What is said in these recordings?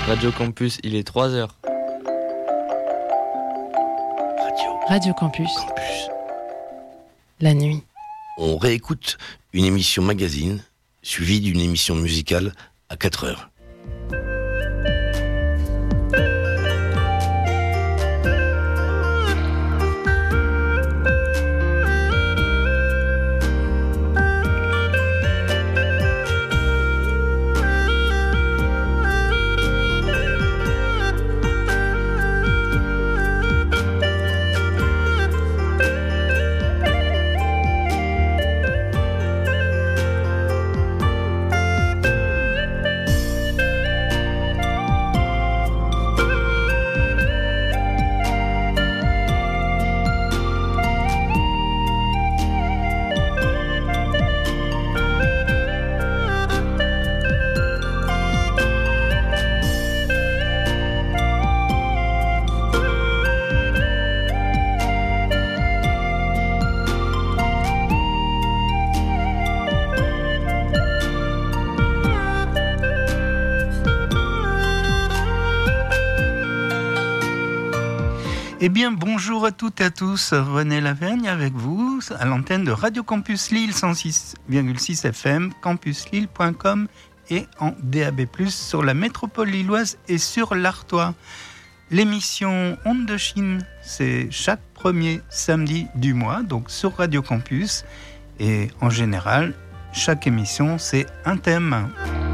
Radio Campus, il est 3h. Radio Campus. La nuit. On réécoute une émission magazine suivie d'une émission musicale à 4h. Eh bien, bonjour à toutes et à tous. René Lavergne avec vous, à l'antenne de Radio Campus Lille 106,6 FM, campuslille.com et en DAB+, sur la métropole lilloise et sur l'Artois. L'émission Ondes de Chine, c'est chaque premier samedi du mois, donc sur Radio Campus. Et en général, chaque émission, c'est un thème.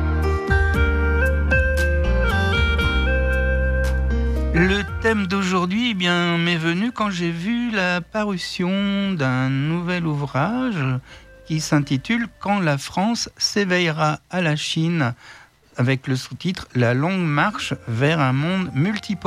Le thème d'aujourd'hui m'est venu quand j'ai vu la parution d'un nouvel ouvrage qui s'intitule « Quand la France s'éveillera à la Chine » avec le sous-titre « La longue marche vers un monde multipolaire ».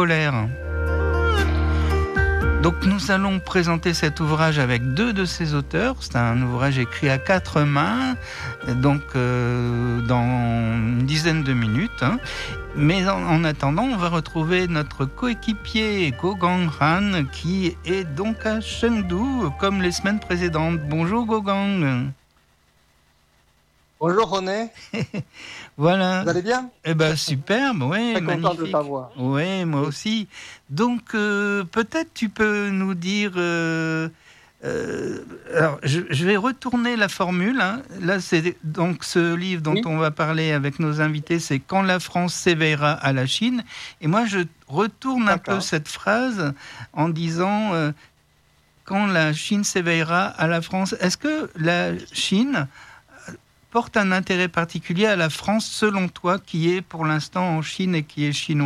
Donc nous allons présenter cet ouvrage avec deux de ses auteurs. C'est un ouvrage écrit à 4 mains, donc dans une dizaine de minutes. Mais en attendant, on va retrouver notre coéquipier Gogang Han qui est donc à Chengdu comme les semaines précédentes. Bonjour Gogang. Bonjour René. Voilà. Vous allez bien ? Eh ben superbe, oui, très magnifique. Content de t'avoir. Oui, moi aussi. Donc peut-être tu peux nous dire. Alors je vais retourner la formule. Là, c'est donc ce livre dont on va parler avec nos invités, c'est Quand la France s'éveillera à la Chine. Et moi, je retourne un peu cette phrase en disant Quand la Chine s'éveillera à la France. Est-ce que la Chine porte un intérêt particulier à la France, selon toi, qui est pour l'instant en Chine et qui est chinois ?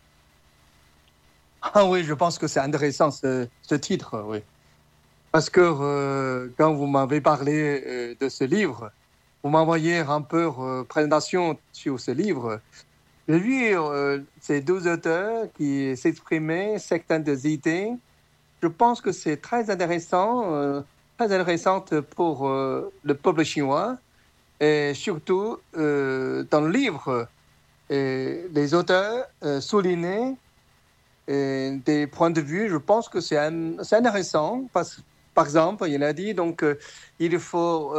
Ah oui, je pense que c'est intéressant ce titre, oui. Parce que quand vous m'avez parlé de ce livre, vous m'envoyez un peu présentation sur ce livre. J'ai vu ces deux auteurs qui s'exprimaient certaines des idées. Je pense que c'est très intéressante pour le peuple chinois. Et surtout, dans le livre, les auteurs soulignaient des points de vue. Je pense que c'est intéressant. Par exemple, il a dit donc il faut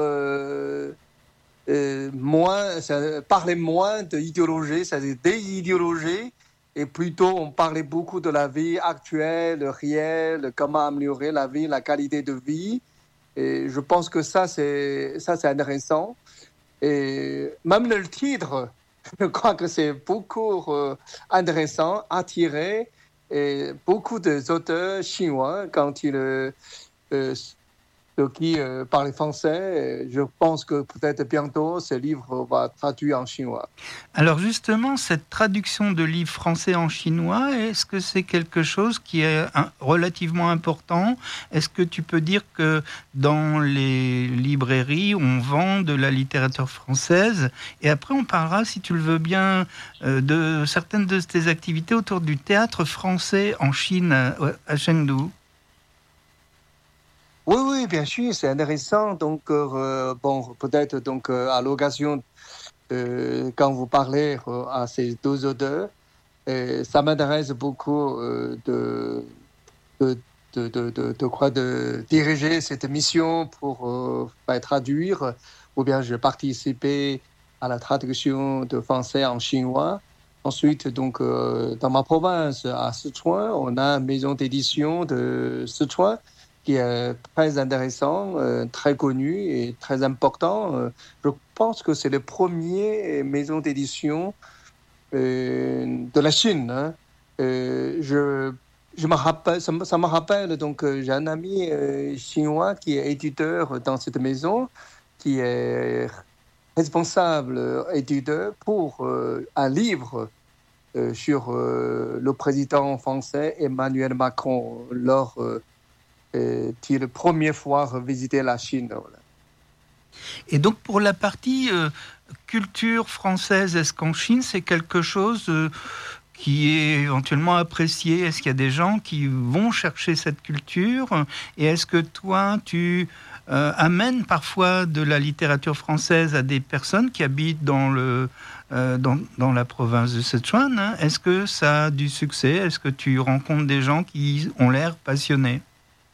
parler moins d'idéologie, c'est-à-dire déidéologie, et plutôt on parlait beaucoup de la vie actuelle, réelle, comment améliorer la vie, la qualité de vie. Et je pense que ça c'est intéressant. Et même le titre, je crois que c'est beaucoup intéressant, attiré, et beaucoup d'auteurs chinois, quand ils qui parlent français, je pense que peut-être bientôt, ce livre va traduire en chinois. Alors justement, cette traduction de livres français en chinois, est-ce que c'est quelque chose qui est relativement important ? Est-ce que tu peux dire que dans les librairies, on vend de la littérature française ? Et après, on parlera, si tu le veux bien, de certaines de tes activités autour du théâtre français en Chine, à Chengdu. Oui, bien sûr, c'est intéressant. Donc, peut-être donc à l'occasion, quand vous parlez à ces deux auteurs, ça m'intéresse beaucoup de diriger cette mission pour traduire, ou bien je participais à la traduction de français en chinois. Ensuite, donc, dans ma province, à Sichuan, on a une maison d'édition de Sichuan qui est très intéressant, très connu et très important. Je pense que c'est le premier maison d'édition de la Chine. Hein. Je me rappelle, ça me rappelle, donc j'ai un ami chinois qui est éditeur dans cette maison, qui est responsable éditeur pour un livre sur le président français Emmanuel Macron lors qu'il a première fois visité la Chine. Voilà. Et donc pour la partie culture française, est-ce qu'en Chine c'est quelque chose qui est éventuellement apprécié? Est-ce qu'il y a des gens qui vont chercher cette culture? Et est-ce que toi, tu amènes parfois de la littérature française à des personnes qui habitent dans la province de Sichuan? Hein? Est-ce que ça a du succès? Est-ce que tu rencontres des gens qui ont l'air passionnés?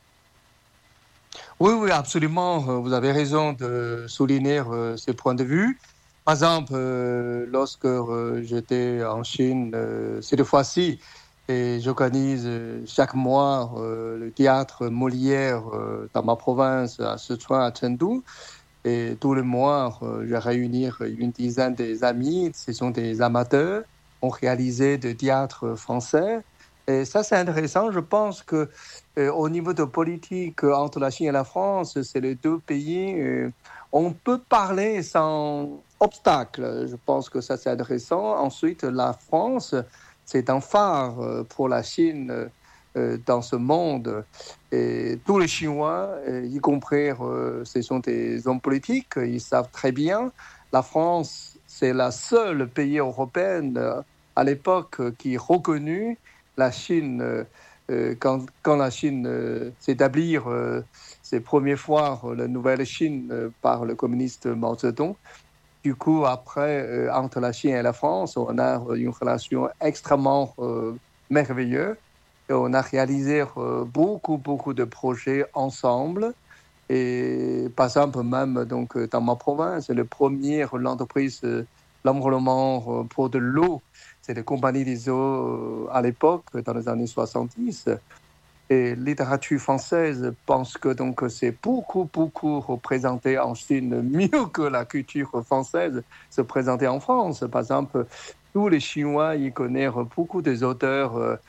Oui, absolument. Vous avez raison de souligner ce point de vue. Par exemple, lorsque j'étais en Chine, cette fois-ci, et j'organise chaque mois le théâtre Molière dans ma province, à Sichuan, à Chengdu. Et tous les mois, je réunis une dizaine des amis. Ce sont des amateurs, ont réalisé du théâtre français. Et ça, c'est intéressant. Je pense que au niveau de politique entre la Chine et la France, c'est les deux pays. On peut parler sans obstacle. Je pense que ça, c'est intéressant. Ensuite, la France, c'est un phare pour la Chine dans ce monde. Et tous les Chinois, y compris, ce sont des hommes politiques, ils savent très bien. La France, c'est la seule pays européen à l'époque qui reconnut la Chine. Quand la Chine s'établit, c'est première fois la nouvelle Chine par le communiste Mao Zedong. Du coup, après, entre la Chine et la France, on a une relation extrêmement merveilleuse. Et on a réalisé beaucoup de projets ensemble. Et par exemple, même donc, dans ma province, la première entreprise d'enrôlement pour de l'eau, c'est la compagnie des eaux à l'époque, dans les années 70. Et la littérature française pense que donc, c'est beaucoup représenté en Chine, mieux que la culture française se présenter en France. Par exemple, tous les Chinois, ils connaissent beaucoup des auteurs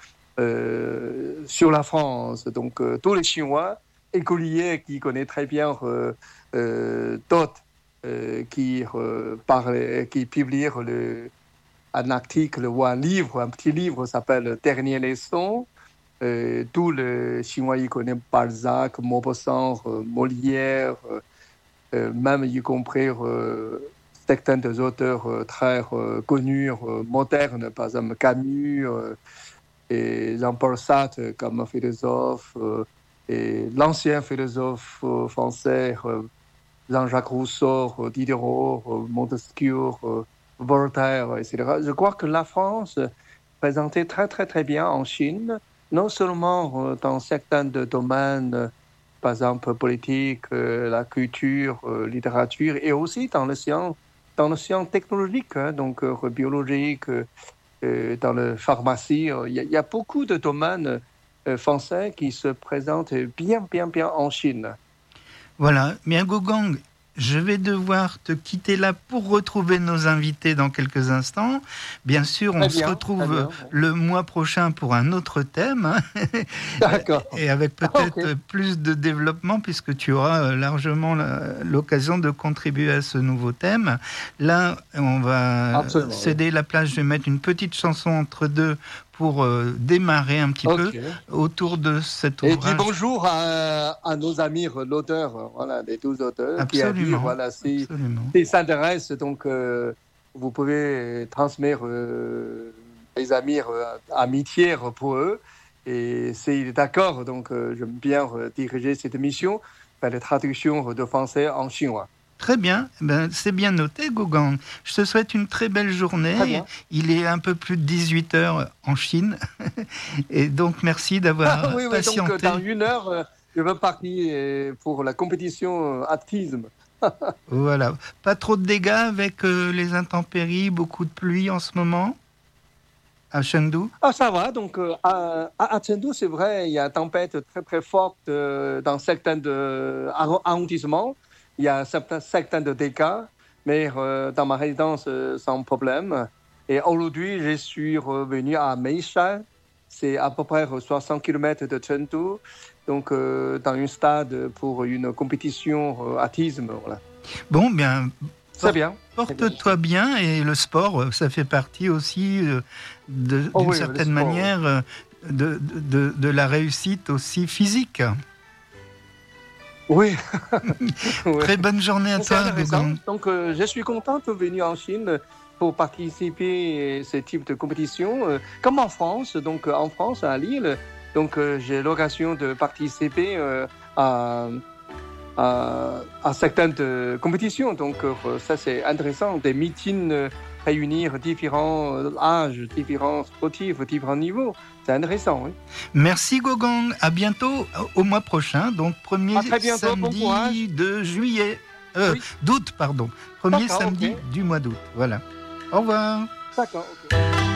sur la France. Donc, tous les Chinois, écoliers qui connaissent très bien d'autres qui publient un article ou un livre, un petit livre s'appelle « Dernière leçon ». Tous les Chinois, ils connaissent Balzac, Maupassant, Molière, même y compris certains des auteurs très connus, modernes, par exemple Camus, et Jean-Paul Sartre comme philosophe, et l'ancien philosophe français Jean-Jacques Rousseau, Diderot, Montesquieu, Voltaire, etc. Je crois que la France présentait très bien en Chine, non seulement dans certains domaines, par exemple politique, la culture, littérature, et aussi dans le sciences technologiques, hein, donc biologique, dans la pharmacie. Il y a beaucoup de domaines français qui se présentent bien en Chine. Voilà, bien Gauguin, je vais devoir te quitter là pour retrouver nos invités dans quelques instants. Bien sûr, on se retrouve le mois prochain pour un autre thème. Hein. D'accord. Et avec peut-être plus de développement, puisque tu auras largement l'occasion de contribuer à ce nouveau thème. Là, on va céder la place. Je vais mettre une petite chanson entre deux pour démarrer un petit peu autour de cet ouvrage. Et dis bonjour à nos amis l'auteur, voilà, les 12 auteurs. Absolument. Qui a dit, voilà, s'ils s'intéressent, donc vous pouvez transmettre les amis amitié pour eux. Et s'il est d'accord, donc j'aime bien diriger cette émission, faire la traduction de français en chinois. Très bien, c'est bien noté, Gauguin. Je te souhaite une très belle journée. Il est un peu plus de 18h en Chine. Et donc, merci d'avoir patienté. Donc, dans 1 heure, je vais partir pour la compétition athlétisme. Voilà. Pas trop de dégâts avec les intempéries, beaucoup de pluie en ce moment? à Chengdu? Ah, ça va. Donc, à Chengdu, c'est vrai, il y a une tempête très, très forte dans certains arrondissements. Il y a certains de dégâts, mais dans ma résidence, sans problème. Et aujourd'hui, je suis revenu à Meishan. C'est à peu près 60 km de Chengdu. Donc, dans un stade pour une compétition athlétisme. Voilà. Bon, bien. C'est bien. Porte-toi bien, et le sport, ça fait partie aussi d'une certaine manière de la réussite aussi physique. Oui. Très bonne journée à toi, Gougang. Donc, je suis content de venir en Chine pour participer à ce type de compétition. Comme en France, donc en France, à Lille, donc j'ai l'occasion de participer à certaines compétitions. Donc ça, c'est intéressant. Des meetings, réunir différents âges, différents sportifs, différents niveaux. C'est intéressant. Oui. Merci Gougang. À bientôt au mois prochain. Donc, premier samedi de juillet. D'août, pardon. Premier samedi du mois d'août. Voilà. Au revoir. D'accord, ok.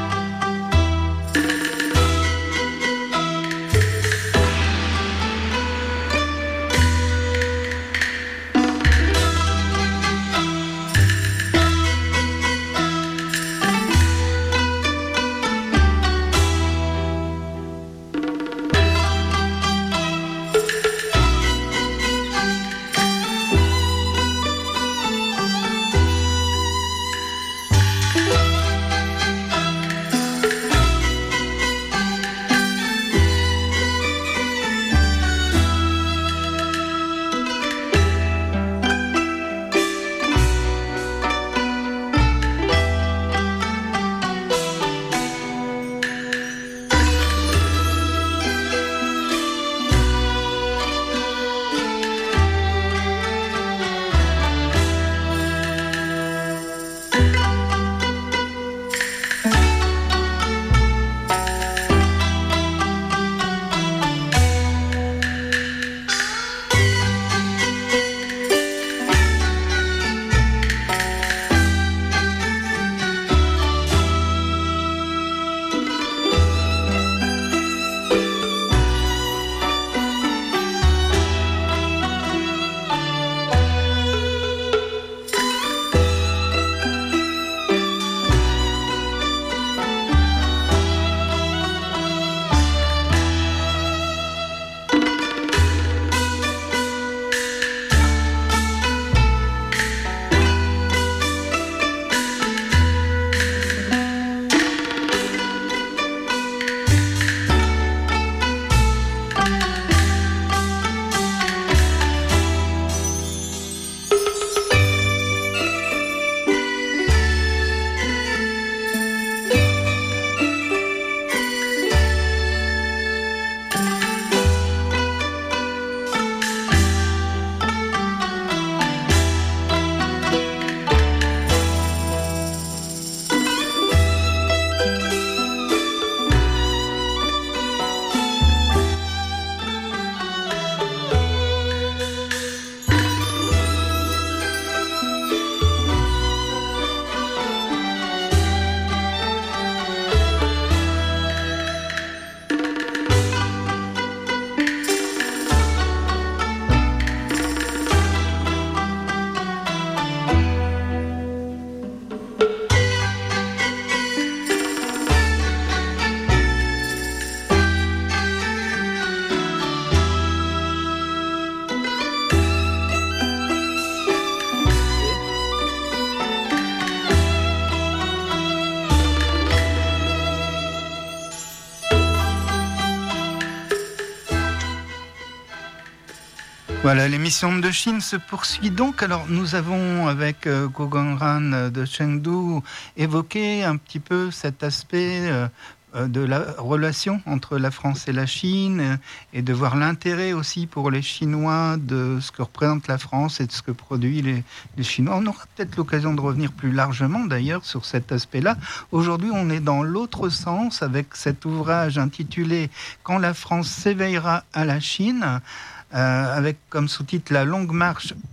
Voilà, l'émission de Chine se poursuit donc. Alors, nous avons, avec Gougang Han de Chengdu, évoqué un petit peu cet aspect de la relation entre la France et la Chine, et de voir l'intérêt aussi pour les Chinois de ce que représente la France et de ce que produit les Chinois. On aura peut-être l'occasion de revenir plus largement d'ailleurs sur cet aspect-là. Aujourd'hui, on est dans l'autre sens avec cet ouvrage intitulé « Quand la France s'éveillera à la Chine », avec comme sous-titre « La longue marche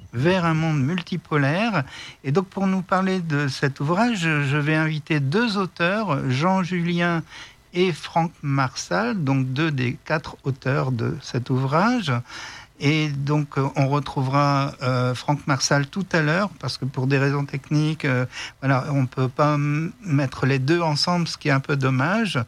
vers un monde multipolaire. Et donc pour nous parler de cet ouvrage, je vais inviter 2 auteurs, Jean Julien et Franck Marsal, donc 2 des 4 auteurs de cet ouvrage. Et donc, on retrouvera Franck Marsal tout à l'heure, parce que pour des raisons techniques, on ne peut pas mettre les 2 ensemble, ce qui est un peu dommage.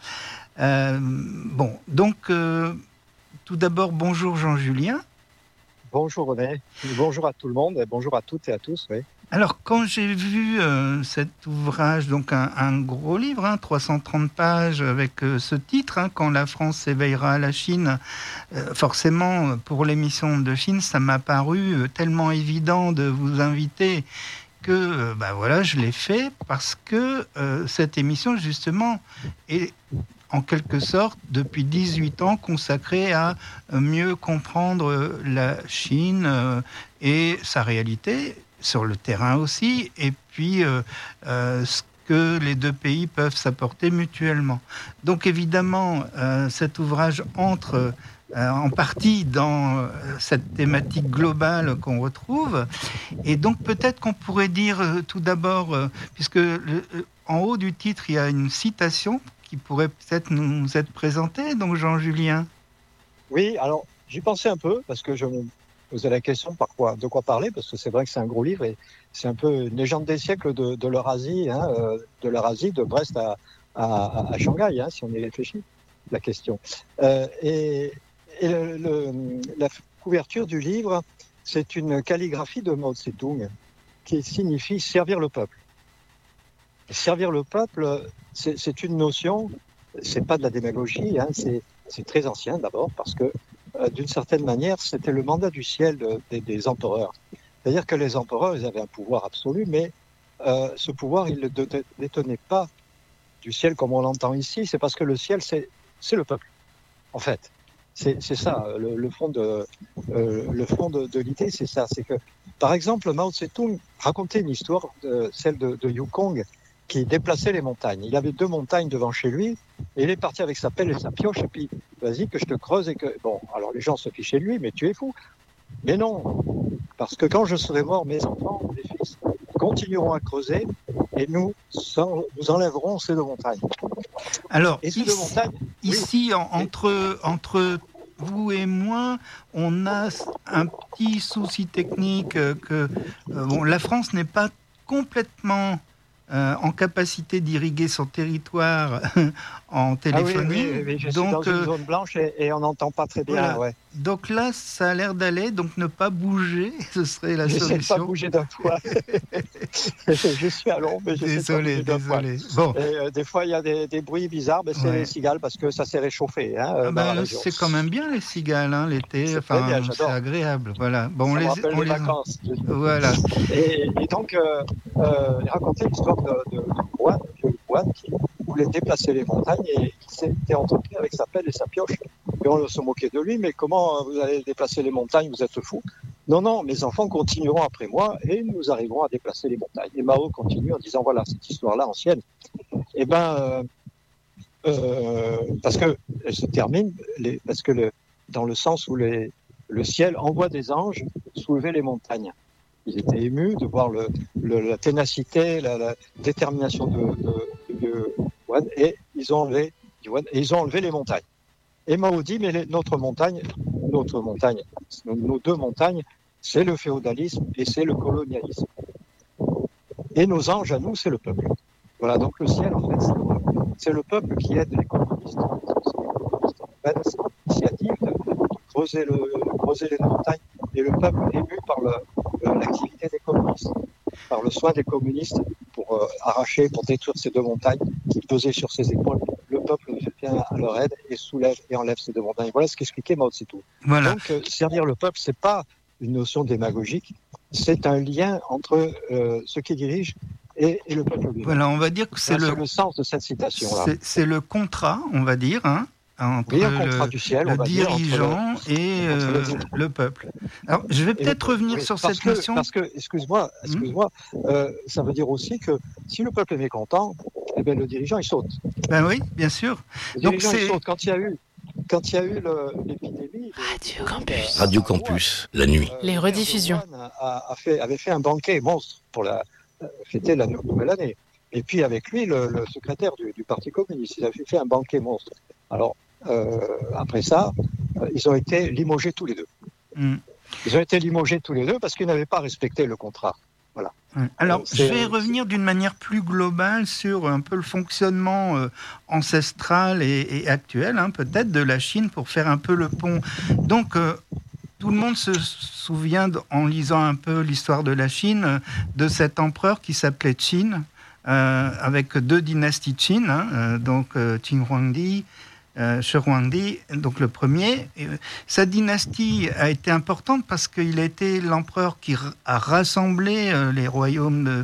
Tout d'abord, bonjour Jean-Julien. Bonjour René, bonjour à tout le monde, et bonjour à toutes et à tous. Oui. Alors, quand j'ai vu cet ouvrage, donc un gros livre, 330 pages, avec ce titre, Quand la France s'éveillera à la Chine, forcément, pour l'émission de Chine, ça m'a paru tellement évident de vous inviter que je l'ai fait, parce que cette émission, justement, est en quelque sorte, depuis 18 ans, consacrée à mieux comprendre la Chine et sa réalité, sur le terrain aussi, et puis ce que les 2 pays peuvent s'apporter mutuellement. Donc évidemment, cet ouvrage entre en partie dans cette thématique globale qu'on retrouve. Et donc peut-être qu'on pourrait dire tout d'abord, puisque en haut du titre, il y a une citation qui pourrait peut-être nous être présentée, donc Jean-Julien. Oui, alors j'y pensais un peu, parce que je me posais la question de quoi parler, parce que c'est vrai que c'est un gros livre, et c'est un peu une légende des siècles de l'Eurasie, de Brest à Shanghai, si on y réfléchit, la question. La couverture du livre, c'est une calligraphie de Mao Tse-tung, qui signifie « servir le peuple ». Servir le peuple, c'est une notion, c'est pas de la démagogie, c'est très ancien d'abord, parce que d'une certaine manière, c'était le mandat du ciel des empereurs. C'est-à-dire que les empereurs, ils avaient un pouvoir absolu, mais ce pouvoir, ils ne le détenaient pas du ciel comme on l'entend ici, c'est parce que le ciel, c'est le peuple, en fait. C'est ça, le fond de l'idée, c'est ça. C'est que, par exemple, Mao Tse-tung racontait une histoire, celle de Yukong, qui déplaçait les montagnes. Il avait 2 montagnes devant chez lui, et il est parti avec sa pelle et sa pioche, et puis, vas-y, que je te creuse, et que... Bon, alors les gens se fichaient de lui, mais tu es fou. Mais non, parce que quand je serai mort, mes enfants, mes fils, continueront à creuser, et nous enlèverons ces 2 montagnes. Alors, et ces 2 montagnes... Ici, entre vous et moi, on a un petit souci technique que la France n'est pas complètement en capacité d'irriguer son territoire en téléphonie. Oui, je suis dans une zone blanche et on n'entend pas très bien. Voilà. Ouais. Donc là, ça a l'air d'aller, donc ne pas bouger, ce serait la solution. J'essaie de pas bouger d'un poil. Je suis à l'ombre, mais désolé. Bon. Et, des fois, il y a des bruits bizarres, mais c'est les cigales parce que ça s'est réchauffé. C'est quand même bien les cigales, l'été. C'est agréable. Voilà. Bon, ça me rappelle les vacances. Voilà. Et donc, il racontait l'histoire de moine qui voulait déplacer les montagnes et il s'était entretenu avec sa pelle et sa pioche. Et on se moquait de lui, mais comment vous allez déplacer les montagnes, vous êtes fou. Non, mes enfants continueront après moi et nous arriverons à déplacer les montagnes. Et Mao continue en disant, voilà, cette histoire-là ancienne, parce que elle se termine, dans le sens où le ciel envoie des anges soulever les montagnes. Ils étaient émus de voir la ténacité, la détermination de Yuan, et ils ont enlevé les montagnes. Et Mao dit, mais notre montagne, nos 2 montagnes, c'est le féodalisme et c'est le colonialisme. Et nos anges à nous, c'est le peuple. Voilà, donc le ciel, en fait, c'est le peuple qui aide les communistes. C'est l'initiative de creuser les montagnes, et le peuple ému par l'activité des communistes, par le soin des communistes pour arracher, pour détruire ces 2 montagnes qui pesaient sur ses épaules. Le peuple vient à leur aide et soulève et enlève ces 2 montagnes. Voilà ce qu'expliquait Mao Tse-tung. Voilà. Donc, servir le peuple, c'est pas une notion démagogique, c'est un lien entre ceux qui dirigent et le peuple lui-même. Voilà, on va dire que c'est le sens de cette citation-là. C'est le contrat, on va dire, entre le dirigeant et le peuple. Alors, je vais peut-être revenir sur cette notion. Parce que, excuse-moi, ça veut dire aussi que si le peuple est mécontent, le dirigeant, il saute. Ben oui, bien sûr. Le dirigeant, il saute. Quand il y a eu quand il y a eu l'épidémie... Radio Campus, la nuit. Les rediffusions. Avait fait un banquet monstre pour fêter la nouvelle année. Et puis avec lui, le secrétaire du Parti communiste, il avait fait un banquet monstre. Alors, après ça, ils ont été limogés tous les deux. Ils ont été limogés tous les deux parce qu'ils n'avaient pas respecté le contrat. Voilà. Alors, je vais revenir d'une manière plus globale sur un peu le fonctionnement ancestral et actuel, peut-être, de la Chine pour faire un peu le pont. Donc, tout le monde se souvient, en lisant un peu l'histoire de la Chine, de cet empereur qui s'appelait Qin, avec 2 dynasties Qin, donc Qin Huangdi, Shi Huangdi, donc le premier. Sa dynastie a été importante parce qu'il a été l'empereur qui a rassemblé les royaumes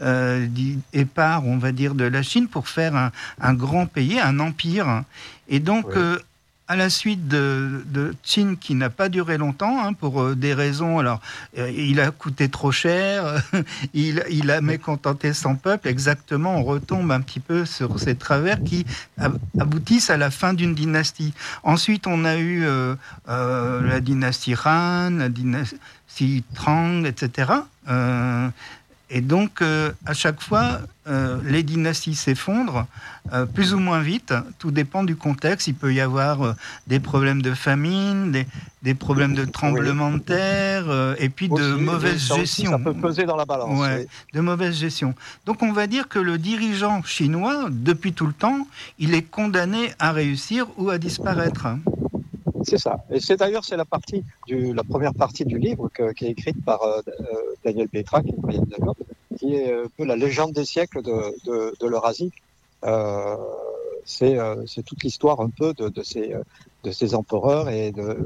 épars, on va dire, de la Chine pour faire un grand pays, un empire. Et donc, à la suite de Qin, qui n'a pas duré longtemps, pour des raisons... Alors, il a coûté trop cher, il a mécontenté son peuple. Exactement, on retombe un petit peu sur ces travers qui aboutissent à la fin d'une dynastie. Ensuite, on a eu la dynastie Han, la dynastie Tang, etc. Et donc, à chaque fois, les dynasties s'effondrent, plus ou moins vite. Tout dépend du contexte. Il peut y avoir des problèmes de famine, des problèmes de tremblement de terre, et puis aussi, de mauvaise gestion. Ça peut peser dans la balance. De mauvaise gestion. Donc, on va dire que le dirigeant chinois, depuis tout le temps, il est condamné à réussir ou à disparaître. C'est ça. Et d'ailleurs la première partie du livre qui est écrite par Daniel Pétra, qui est un peu la légende des siècles de l'Eurasie. C'est toute l'histoire un peu de ces empereurs et de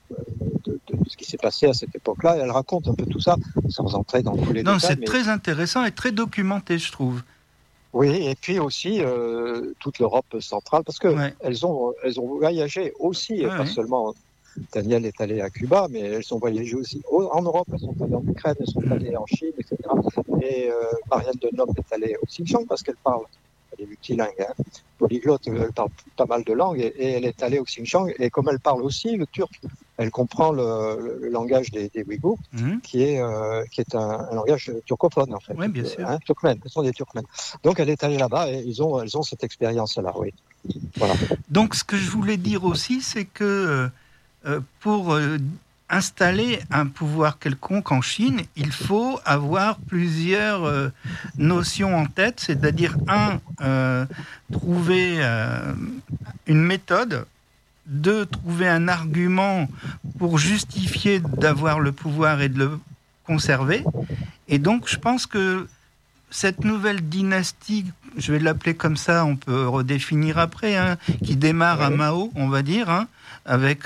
ce qui s'est passé à cette époque-là. Et elle raconte un peu tout ça sans entrer dans tous les détails. C'est très intéressant et très documenté, je trouve. Oui, et puis aussi toute l'Europe centrale, parce que elles ont voyagé aussi, pas seulement. Daniel est allé à Cuba, mais elles ont voyagé aussi en Europe. Elles sont allées en Ukraine, elles sont allées en Chine, etc. Et Marianne Denhomme est allée au Xinjiang parce qu'elle parle. Elle est multilingue, polyglotte, elle parle pas mal de langues, et elle est allée au Xinjiang. Et comme elle parle aussi le turc, elle comprend le langage des Ouïghours, qui est un langage turcophone, en fait. Oui, bien sûr. Turkmène, ce sont des Turkmènes. Donc elle est allée là-bas et elles ont cette expérience-là, oui. Voilà. Donc ce que je voulais dire aussi, c'est que pour installer un pouvoir quelconque en Chine, il faut avoir plusieurs notions en tête, c'est-à-dire trouver une méthode, 2, trouver un argument pour justifier d'avoir le pouvoir et de le conserver. Et donc, je pense que cette nouvelle dynastie, je vais l'appeler comme ça, on peut redéfinir après, qui démarre à Mao, on va dire, avec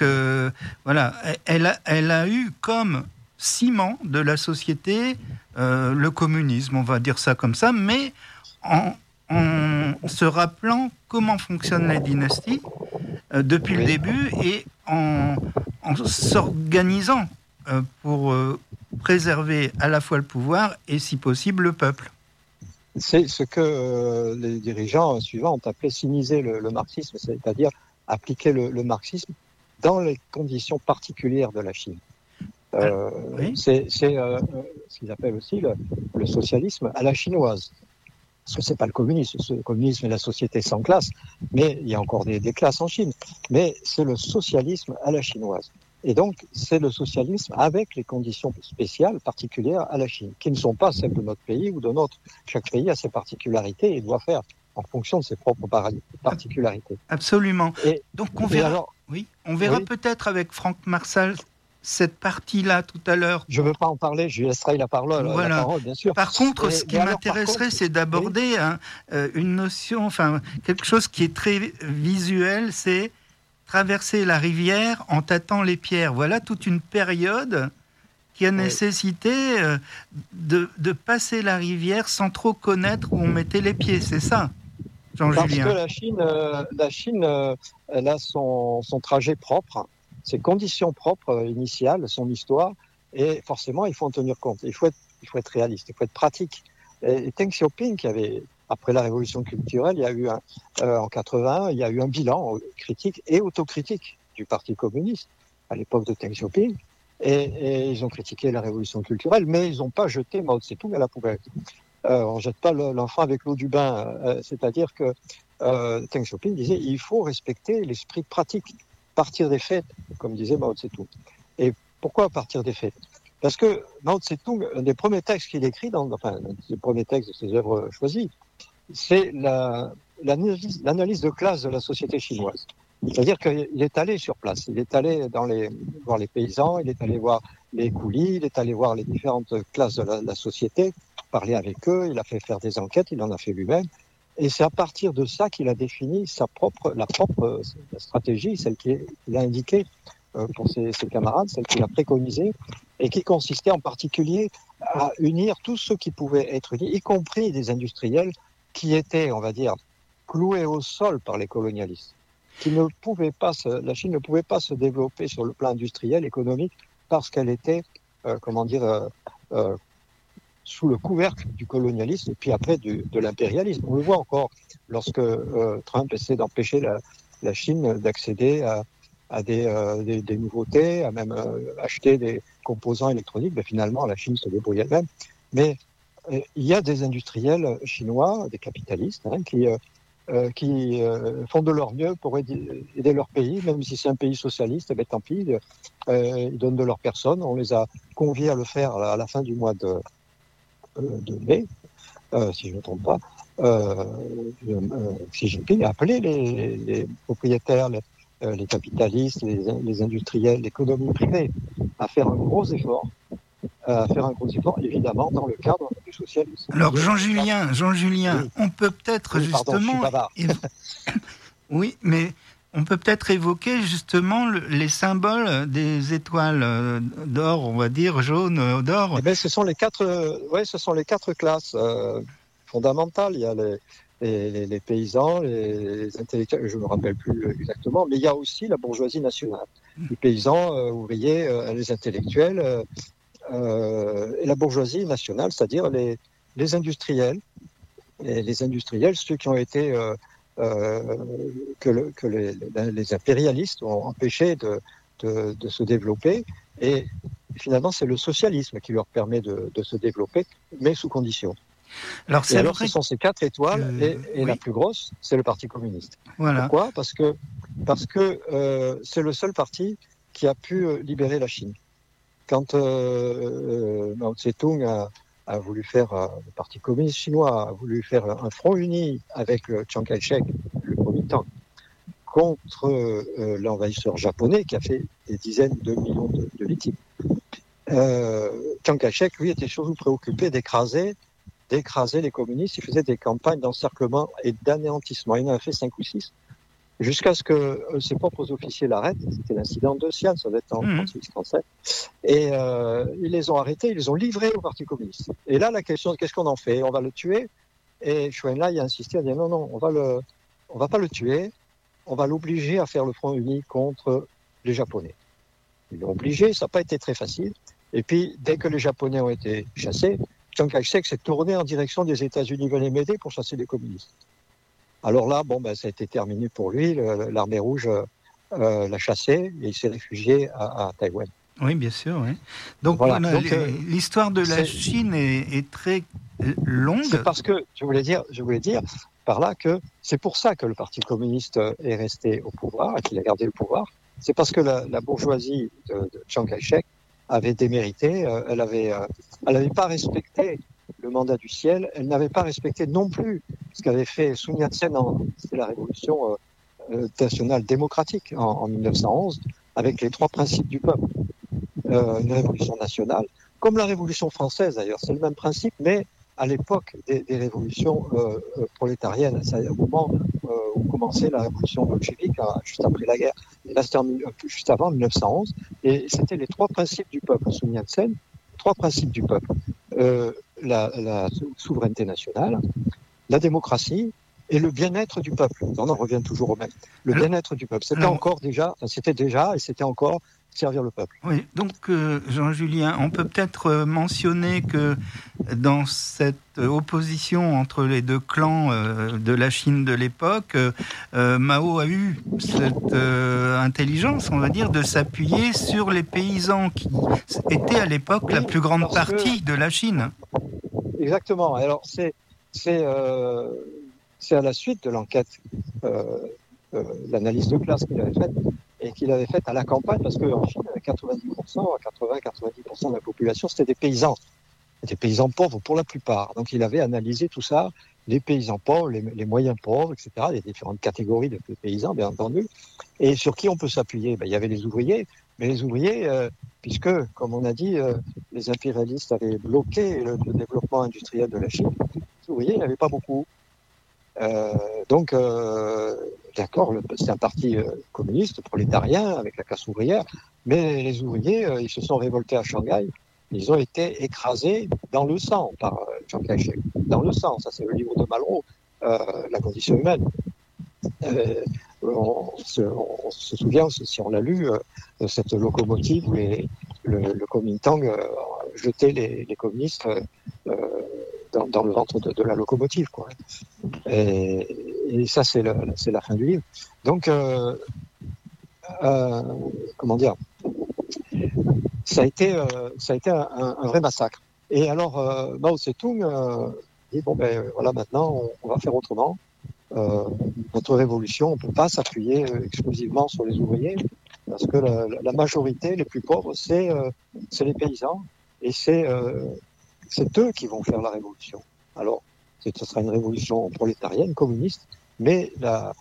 elle a eu comme ciment de la société le communisme, on va dire ça comme ça, mais en se rappelant comment fonctionnent les dynasties depuis le début et en s'organisant pour préserver à la fois le pouvoir et, si possible, le peuple. C'est ce que les dirigeants suivants ont appelé siniser le marxisme, c'est-à-dire appliquer le marxisme dans les conditions particulières de la Chine. C'est ce qu'ils appellent aussi le socialisme à la chinoise. Parce que c'est pas le communisme. Le communisme est la société sans classe, mais il y a encore des classes en Chine. Mais c'est le socialisme à la chinoise. Et donc, c'est le socialisme avec les conditions spéciales, particulières à la Chine, qui ne sont pas celles de notre pays ou de notre. Chaque pays a ses particularités et doit faire en fonction de ses propres particularités. Absolument. Donc, on verra peut-être avec Franck Marsal cette partie-là tout à l'heure. Je ne veux pas en parler, je lui laisserai la parole, bien sûr. Par contre, ce qui m'intéresserait, c'est d'aborder une notion, quelque chose qui est très visuel, c'est traverser la rivière en tâtant les pierres. Voilà toute une période qui a nécessité de passer la rivière sans trop connaître où on mettait les pieds, c'est ça, Jean-Julien? Parce que la Chine elle a son trajet propre, ses conditions propres initiales, son histoire, et forcément, il faut en tenir compte. Il faut être réaliste, il faut être pratique. Et Deng Xiaoping, après la révolution culturelle, il y a eu en 81, il y a eu un bilan critique et autocritique du Parti communiste à l'époque de Deng Xiaoping, et ils ont critiqué la révolution culturelle, mais ils n'ont pas jeté Mao Tse-tung à la poubelle. On ne jette pas l'enfant avec l'eau du bain, c'est-à-dire que Deng Xiaoping disait il faut respecter l'esprit pratique, partir des faits, comme disait Mao Tse-tung. Et pourquoi partir des faits ? Parce que Mao Tse-tung, un des premiers textes qu'il écrit, un des premiers textes de ses œuvres choisies, c'est l'analyse de classe de la société chinoise. C'est-à-dire qu'il est allé sur place, il est allé voir les paysans, il est allé voir les coulis, il est allé voir les différentes classes de la société, parler avec eux, il a fait faire des enquêtes, il en a fait lui-même. Et c'est à partir de ça qu'il a défini la propre stratégie, celle qu'il a indiquée pour ses camarades, celle qu'il a préconisée, et qui consistait en particulier à unir tous ceux qui pouvaient être unis, y compris des industriels qui étaient, on va dire, cloués au sol par les colonialistes. La Chine ne pouvait pas se développer sur le plan industriel, économique, parce qu'elle était, sous le couvercle du colonialisme et puis après de l'impérialisme. On le voit encore lorsque Trump essaie d'empêcher la Chine d'accéder à des nouveautés, à même acheter des composants électroniques. Ben, finalement, la Chine se débrouille elle-même. Mais il y a des industriels chinois, des capitalistes, qui font de leur mieux pour aider leur pays, même si c'est un pays socialiste, tant pis, ils donnent de leur personne. On les a conviés à le faire à la fin du mois de mai, si je ne me trompe pas. Xi Jinping a appelé les propriétaires, les capitalistes, les industriels, l'économie privée à faire un gros effort, évidemment, dans le cadre du socialisme. Alors, Jean-Julien, oui. On peut peut-être justement... Oui, mais on peut peut-être évoquer justement les symboles des étoiles d'or, on va dire, jaune, d'or. Eh bien, ce sont les quatre classes fondamentales. Il y a les paysans, les intellectuels, je ne me rappelle plus exactement, mais il y a aussi la bourgeoisie nationale. Les paysans, ouvriers, les intellectuels... et la bourgeoisie nationale, c'est-à-dire les industriels, ceux qui ont été que les impérialistes ont empêché de se développer, et finalement c'est le socialisme qui leur permet de se développer, mais sous conditions. Alors ce sont ces quatre étoiles, et oui. La plus grosse, c'est le Parti communiste. Voilà. Pourquoi ? Parce que c'est le seul parti qui a pu libérer la Chine. Quand Mao Tse-tung a voulu faire, le Parti communiste chinois a voulu faire un front uni avec Chiang Kai-shek, le Kuomintang, contre l'envahisseur japonais qui a fait des dizaines de millions de victimes. Chiang Kai-shek, lui, était surtout préoccupé d'écraser les communistes. Il faisait des campagnes d'encerclement et d'anéantissement. Il en a fait 5 ou 6. Jusqu'à ce que ses propres officiers l'arrêtent. C'était l'incident de Xi'an, ça doit être en 1937. Et ils les ont arrêtés, ils les ont livrés au Parti communiste. Et là, la question, qu'est-ce qu'on en fait ? On va le tuer ? Et Zhou Enlai a insisté, a dit non, on va pas le tuer, on va l'obliger à faire le front uni contre les Japonais. Ils l'ont obligé, ça n'a pas été très facile. Et puis, dès que les Japonais ont été chassés, Chiang Kai-shek s'est tourné en direction des États-Unis, venait m'aider pour chasser les communistes. Alors là, ça a été terminé pour lui. L'armée rouge l'a chassé et il s'est réfugié à Taïwan. Oui, bien sûr. Oui. Donc, l'histoire de la Chine est très longue. C'est parce que je voulais dire par là que c'est pour ça que le Parti communiste est resté au pouvoir et qu'il a gardé le pouvoir. C'est parce que la bourgeoisie de Chiang Kai-shek avait démérité. Elle n'avait pas respecté le mandat du ciel. Elle n'avait pas respecté non plus ce qu'avait fait Sun Yat-sen, c'était la révolution nationale démocratique en 1911, avec les 3 principes du peuple. Une révolution nationale, comme la révolution française d'ailleurs, c'est le même principe, mais à l'époque des révolutions prolétariennes, c'est au moment où commençait la révolution bolchevique, juste après la guerre. Et là, c'était juste avant, 1911, et c'était les 3 principes du peuple. Sun Yat-sen, 3 principes du peuple. La souveraineté nationale, la démocratie et le bien-être du peuple. On en revient toujours au même. Le bien-être du peuple. C'était encore déjà, et c'était encore servir le peuple. Oui, donc Jean-Julien, on peut peut-être mentionner que dans cette opposition entre les deux clans de la Chine de l'époque, Mao a eu cette intelligence, on va dire, de s'appuyer sur les paysans qui étaient à l'époque la plus grande partie de la Chine. Exactement. Alors c'est à la suite de l'enquête, l'analyse de classe qu'il avait faite, et qu'il avait faite à la campagne, parce qu'en Chine, 90% de la population, c'était des paysans. Des paysans pauvres pour la plupart. Donc il avait analysé tout ça, les paysans pauvres, les moyens pauvres, etc., les différentes catégories de paysans, bien entendu. Et sur qui on peut s'appuyer? Il y avait les ouvriers, mais les ouvriers, puisque, comme on a dit, les impérialistes avaient bloqué le développement industriel de la Chine, les ouvriers, il n'y avait pas beaucoup. Donc, d'accord, c'est un parti communiste, prolétarien, avec la classe ouvrière, mais les ouvriers, ils se sont révoltés à Shanghai. Ils ont été écrasés dans le sang par Chiang Kai-shek. Dans le sang, ça c'est le livre de Malraux, La condition humaine. On se souvient, si on l'a lu, de cette locomotive où le Kuomintang jetait les communistes dans le ventre de la locomotive, quoi. Et ça, c'est la fin du livre. Donc, comment dire, ça a été un vrai massacre. Et alors, Mao Tse-tung dit, bon, voilà, maintenant, on va faire autrement. Notre révolution, on ne peut pas s'appuyer exclusivement sur les ouvriers, parce que la majorité, les plus pauvres, c'est les paysans, et c'est eux qui vont faire la révolution. Alors, ce sera une révolution prolétarienne, communiste, mais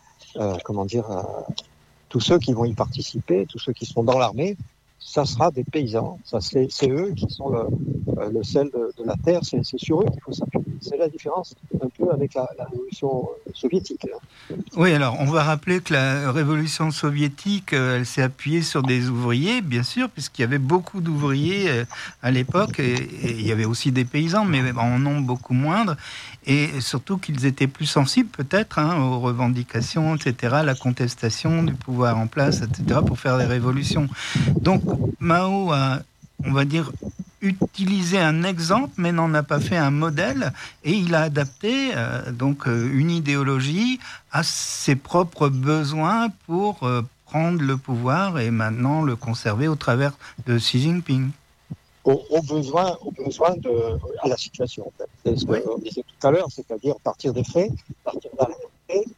tous ceux qui vont y participer, tous ceux qui seront dans l'armée, ça sera des paysans. Ça, c'est eux qui sont le sel de la terre, c'est sur eux qu'il faut s'appuyer. C'est la différence un peu avec la révolution soviétique. Oui, alors on va rappeler que la révolution soviétique, elle s'est appuyée sur des ouvriers, bien sûr, puisqu'il y avait beaucoup d'ouvriers à l'époque, et il y avait aussi des paysans, mais en nombre beaucoup moindre, et surtout qu'ils étaient plus sensibles peut-être aux revendications, etc., à la contestation du pouvoir en place, etc., pour faire des révolutions. Donc Mao a, on va dire, utilisé un exemple, mais n'en a pas fait un modèle, et il a adapté une idéologie à ses propres besoins pour prendre le pouvoir et maintenant le conserver au travers de Xi Jinping. Au besoin à la situation, en fait. C'est ce qu'on disait tout à l'heure, c'est-à-dire partir des faits, partir de la réalité,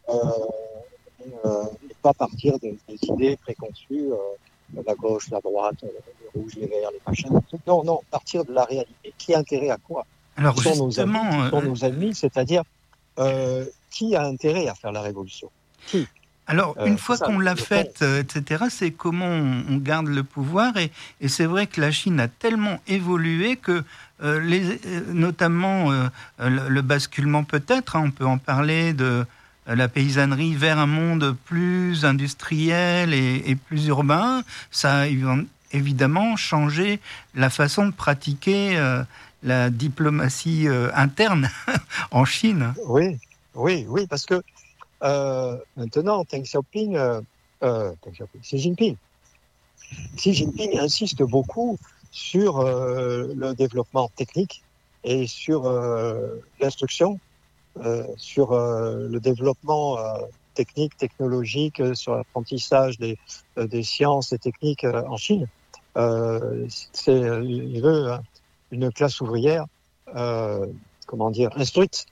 et pas partir des idées préconçues, la gauche, la droite, les rouges, les verts, les machins. Non, partir de la réalité. Qui a intérêt à quoi? Alors qui sont nos ennemis, c'est-à-dire qui a intérêt à faire la révolution? Qui? Alors, une fois qu'on l'a faite, etc., c'est comment on garde le pouvoir. Et c'est vrai que la Chine a tellement évolué que, notamment, le basculement peut-être, on peut en parler de la paysannerie vers un monde plus industriel et plus urbain, ça a évidemment changé la façon de pratiquer la diplomatie interne en Chine. Oui, parce que maintenant, Xi Jinping insiste beaucoup sur le développement technique et sur l'instruction, sur le développement technique, technologique, sur l'apprentissage des sciences et techniques en Chine. Il veut une classe ouvrière, instruite.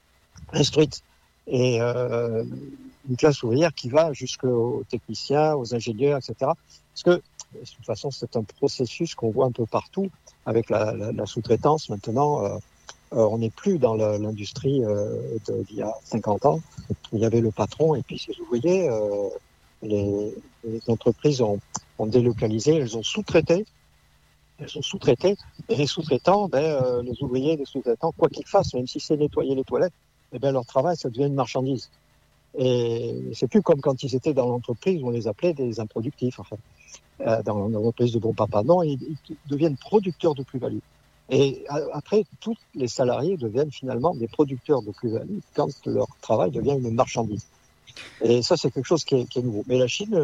Et une classe ouvrière qui va jusqu'aux techniciens, aux ingénieurs, etc. Parce que, de toute façon, c'est un processus qu'on voit un peu partout avec la sous-traitance. Maintenant, on n'est plus dans l'industrie d'il y a 50 ans. Il y avait le patron et puis ses ouvriers. Les entreprises ont délocalisé, elles ont sous-traité. Et les sous-traitants, les ouvriers des sous-traitants, quoi qu'ils fassent, même si c'est nettoyer les toilettes, leur travail, ça devient une marchandise. Et c'est plus comme quand ils étaient dans l'entreprise où on les appelait des improductifs. Enfin, dans l'entreprise de bon papa, non, ils deviennent producteurs de plus-value. Et après, tous les salariés deviennent finalement des producteurs de plus-value quand leur travail devient une marchandise. Et ça, c'est quelque chose qui est nouveau. Mais la Chine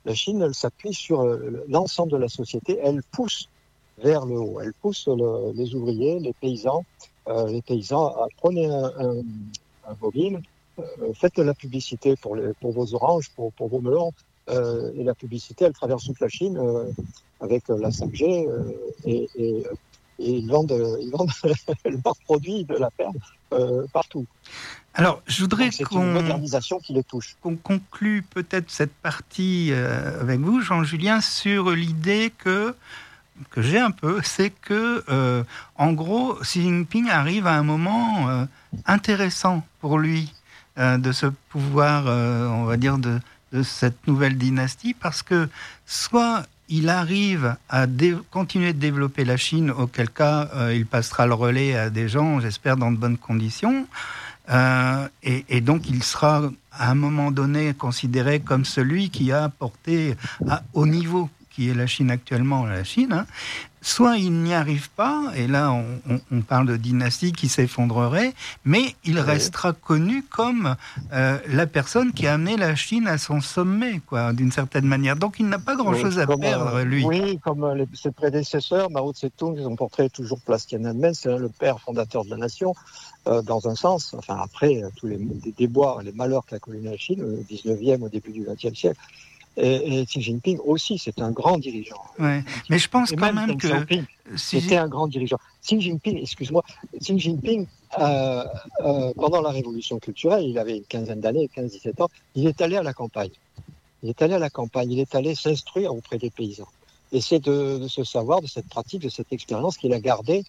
La Chine, elle s'appuie sur l'ensemble de la société. Elle pousse vers le haut. Elle pousse les ouvriers, les paysans. Prenez un mobile, faites de la publicité pour vos oranges, pour vos melons. Et la publicité, elle traverse toute la Chine avec la 5G et ils vendent leurs produits de la ferme partout. Alors, je voudrais c'est une modernisation qui les touche. Qu'on conclue peut-être cette partie avec vous, Jean-Julien, sur l'idée que j'ai un peu, c'est que, en gros, Xi Jinping arrive à un moment intéressant pour lui de ce pouvoir, on va dire, de cette nouvelle dynastie, parce que soit il arrive à continuer de développer la Chine, auquel cas il passera le relais à des gens, j'espère, dans de bonnes conditions, et donc il sera à un moment donné considéré comme celui qui a apporté au niveau qui est la Chine actuellement, la Chine, hein. Soit il n'y arrive pas, et là on parle de dynastie qui s'effondrerait, mais il restera connu comme la personne qui a amené la Chine à son sommet, quoi, d'une certaine manière. Donc il n'a pas grand-chose à perdre, lui. Oui, comme ses prédécesseurs, Mao Tse-tung, son portrait toujours place Tiananmen, c'est le père fondateur de la nation, dans un sens. Enfin, après tous les déboires, les malheurs qu'a connus la Chine au 19e, au début du 20e siècle. Et Xi Jinping aussi, c'est un grand dirigeant. Ouais. Mais je pense quand même que c'était un grand dirigeant. Xi Jinping, pendant la révolution culturelle, il avait une quinzaine d'années, 15-17 ans, il est allé à la campagne. Il est allé s'instruire auprès des paysans. Et c'est de ce savoir, de cette pratique, de cette expérience qu'il a gardé,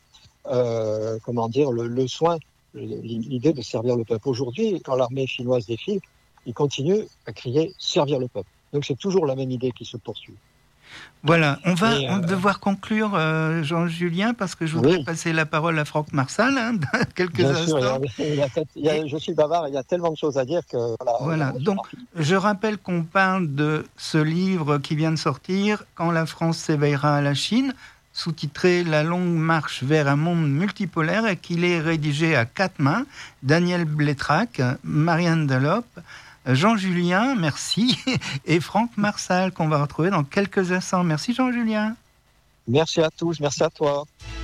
le soin, l'idée de servir le peuple. Aujourd'hui, quand l'armée chinoise défile, il continue à crier « servir le peuple ». Donc c'est toujours la même idée qui se poursuit. Voilà, on va devoir conclure, Jean-Julien, parce que je voudrais passer la parole à Franck Marsal, dans quelques instants. Je suis bavard, il y a tellement de choses à dire que... Voilà, donc je rappelle qu'on parle de ce livre qui vient de sortir, « Quand la France s'éveillera à la Chine », sous-titré « La longue marche vers un monde multipolaire » et qu'il est rédigé à 4 mains, Daniel Blétrac, Marianne Delop, Jean-Julien, merci, et Franck Marsal, qu'on va retrouver dans quelques instants. Merci Jean-Julien. Merci à tous, merci à toi.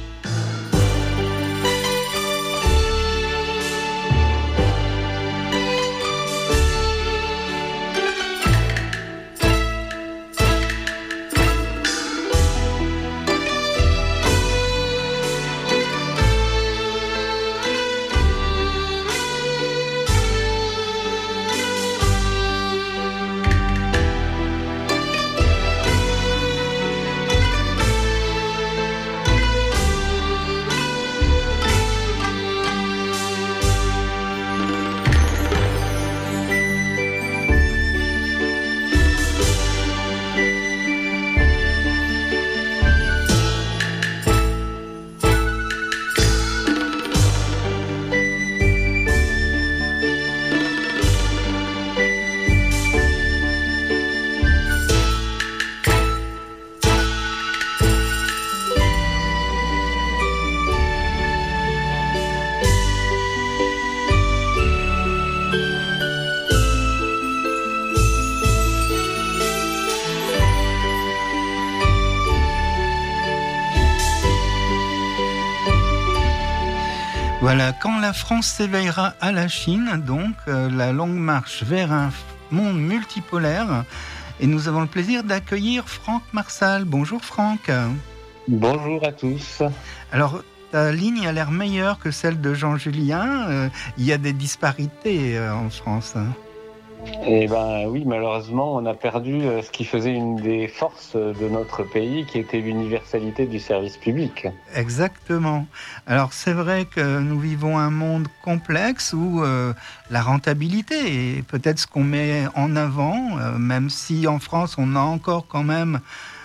Voilà, quand la France s'éveillera à la Chine, donc la longue marche vers un monde multipolaire. Et nous avons le plaisir d'accueillir Franck Marsal. Bonjour Franck. Bonjour à tous. Alors, ta ligne a l'air meilleure que celle de Jean-Julien. Il y a des disparités en France. Eh bien oui, malheureusement, on a perdu ce qui faisait une des forces de notre pays, qui était l'universalité du service public. Exactement. Alors c'est vrai que nous vivons un monde complexe où la rentabilité est peut-être ce qu'on met en avant, même si en France on a encore quand même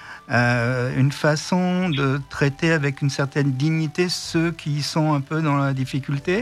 une façon de traiter avec une certaine dignité ceux qui sont un peu dans la difficulté.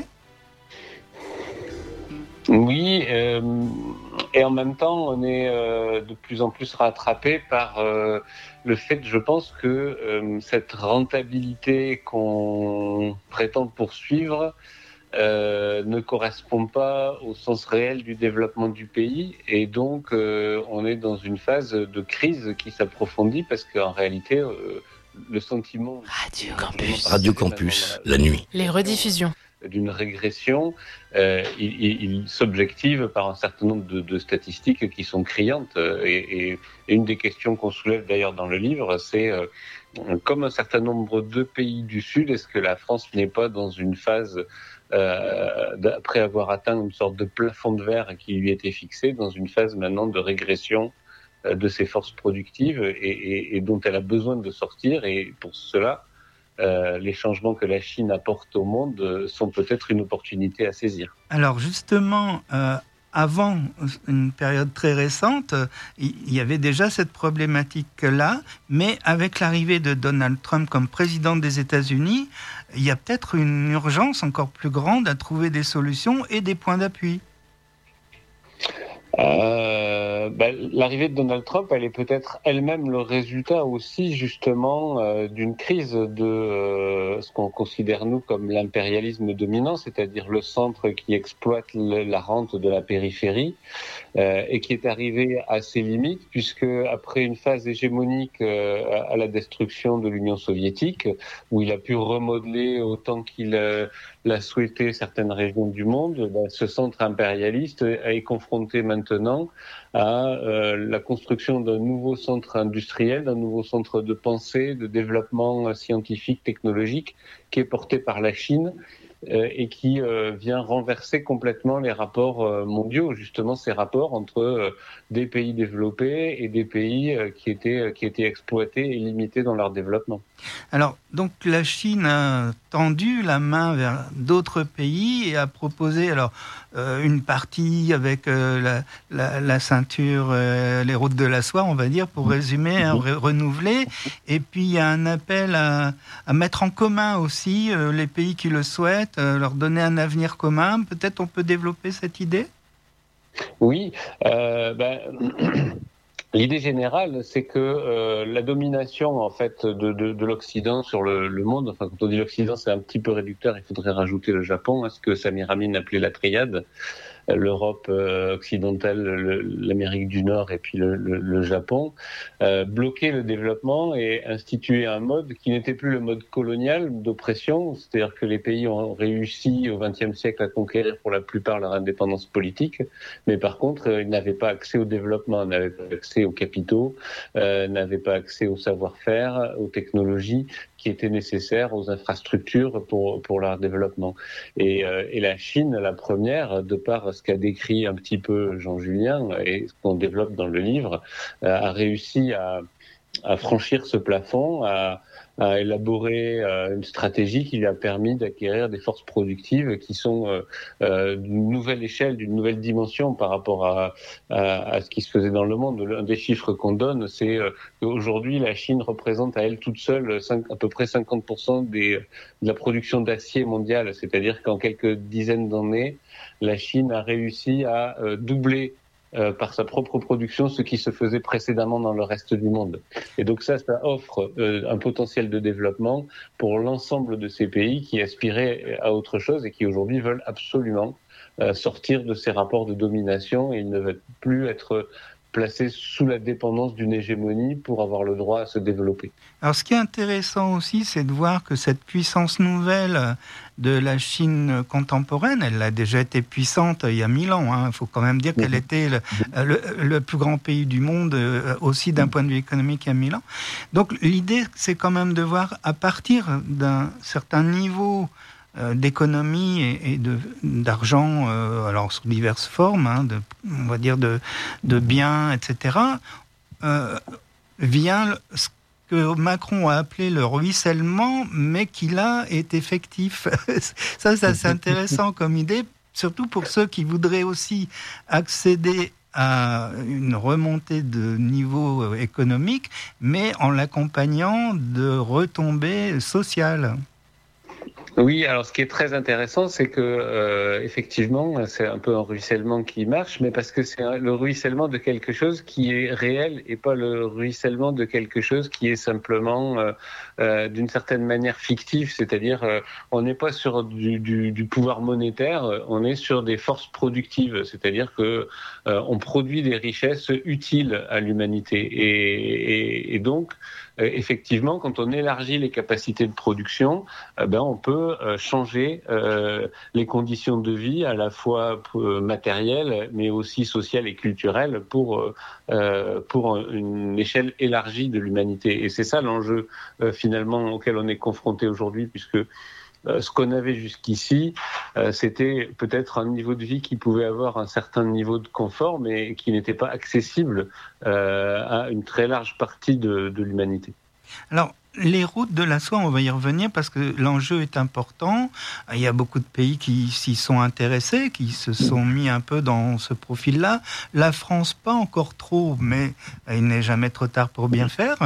Oui, et en même temps, on est de plus en plus rattrapé par le fait, je pense, que cette rentabilité qu'on prétend poursuivre ne correspond pas au sens réel du développement du pays, et donc on est dans une phase de crise qui s'approfondit parce qu'en réalité le sentiment Radio Campus, la nuit. Les rediffusions. D'une régression, il s'objective par un certain nombre de statistiques qui sont criantes, et une des questions qu'on soulève d'ailleurs dans le livre, c'est comme un certain nombre de pays du Sud, est-ce que la France n'est pas dans une phase, après avoir atteint une sorte de plafond de verre qui lui était fixé, dans une phase maintenant de régression de ses forces productives et dont elle a besoin de sortir, et pour cela, les changements que la Chine apporte au monde sont peut-être une opportunité à saisir. Alors justement, avant une période très récente, il y avait déjà cette problématique-là, mais avec l'arrivée de Donald Trump comme président des États-Unis, il y a peut-être une urgence encore plus grande à trouver des solutions et des points d'appui. L'arrivée de Donald Trump, elle est peut-être elle-même le résultat aussi justement d'une crise de ce qu'on considère nous comme l'impérialisme dominant, c'est-à-dire le centre qui exploite la rente de la périphérie, et qui est arrivé à ses limites, puisque après une phase hégémonique à la destruction de l'Union soviétique, où il a pu remodeler autant qu'il l'a souhaité certaines régions du monde, ce centre impérialiste est confronté maintenant à la construction d'un nouveau centre industriel, d'un nouveau centre de pensée, de développement scientifique, technologique, qui est porté par la Chine, et qui vient renverser complètement les rapports mondiaux, justement ces rapports entre des pays développés et des pays qui étaient exploités et limités dans leur développement. Alors, donc la Chine a tendu la main vers d'autres pays et a proposé une partie avec la ceinture, les routes de la soie, on va dire, pour résumer, renouveler. Et puis il y a un appel à mettre en commun aussi les pays qui le souhaitent, leur donner un avenir commun. Peut-être on peut développer cette idée ? Oui, l'idée générale, c'est que la domination en fait de l'Occident sur le monde, enfin quand on dit l'Occident, c'est un petit peu réducteur, il faudrait rajouter le Japon, ce que Samir Amin appelait la triade, l'Europe occidentale, l'Amérique du Nord et puis le Japon, bloquer le développement et instituer un mode qui n'était plus le mode colonial d'oppression, c'est-à-dire que les pays ont réussi au XXe siècle à conquérir pour la plupart leur indépendance politique, mais par contre ils n'avaient pas accès au développement, n'avaient pas accès aux capitaux, n'avaient pas accès au savoir-faire, aux technologies qui étaient nécessaires, aux infrastructures pour leur développement. Et la Chine, la première, de par ce qu'a décrit un petit peu Jean Julien et ce qu'on développe dans le livre, a réussi à franchir ce plafond, à élaborer une stratégie qui lui a permis d'acquérir des forces productives qui sont d'une nouvelle échelle, d'une nouvelle dimension par rapport à ce qui se faisait dans le monde. L'un des chiffres qu'on donne, c'est qu'aujourd'hui, la Chine représente à elle toute seule à peu près 50% de la production d'acier mondiale, c'est-à-dire qu'en quelques dizaines d'années, la Chine a réussi à doubler par sa propre production ce qui se faisait précédemment dans le reste du monde. Et donc ça offre un potentiel de développement pour l'ensemble de ces pays qui aspiraient à autre chose et qui aujourd'hui veulent absolument sortir de ces rapports de domination, et ils ne veulent plus être placés sous la dépendance d'une hégémonie pour avoir le droit à se développer. Alors ce qui est intéressant aussi, c'est de voir que cette puissance nouvelle de la Chine contemporaine, elle a déjà été puissante il y a 1000 ans. Il faut quand même dire qu'elle était le plus grand pays du monde, aussi d'un point de vue économique il y a 1000 ans. Donc l'idée, c'est quand même de voir à partir d'un certain niveau d'économie et d'argent, alors sous diverses formes, on va dire de biens, etc., vient ce que Macron a appelé le ruissellement, mais qui là est effectif. Ça c'est intéressant comme idée, surtout pour ceux qui voudraient aussi accéder à une remontée de niveau économique, mais en l'accompagnant de retombées sociales. Oui, alors ce qui est très intéressant, c'est que effectivement, c'est un peu un ruissellement qui marche, mais parce que c'est le ruissellement de quelque chose qui est réel et pas le ruissellement de quelque chose qui est simplement d'une certaine manière fictif, c'est-à-dire on n'est pas sur du pouvoir monétaire, on est sur des forces productives, c'est-à-dire que on produit des richesses utiles à l'humanité et donc effectivement, quand on élargit les capacités de production, on peut changer les conditions de vie, à la fois matérielles, mais aussi sociales et culturelles, pour une échelle élargie de l'humanité. Et c'est ça l'enjeu finalement auquel on est confronté aujourd'hui, puisque ce qu'on avait jusqu'ici, c'était peut-être un niveau de vie qui pouvait avoir un certain niveau de confort, mais qui n'était pas accessible à une très large partie de l'humanité. Alors, les routes de la soie, on va y revenir parce que l'enjeu est important. Il y a beaucoup de pays qui s'y sont intéressés, qui se sont mis un peu dans ce profil-là. La France, pas encore trop, mais il n'est jamais trop tard pour bien faire.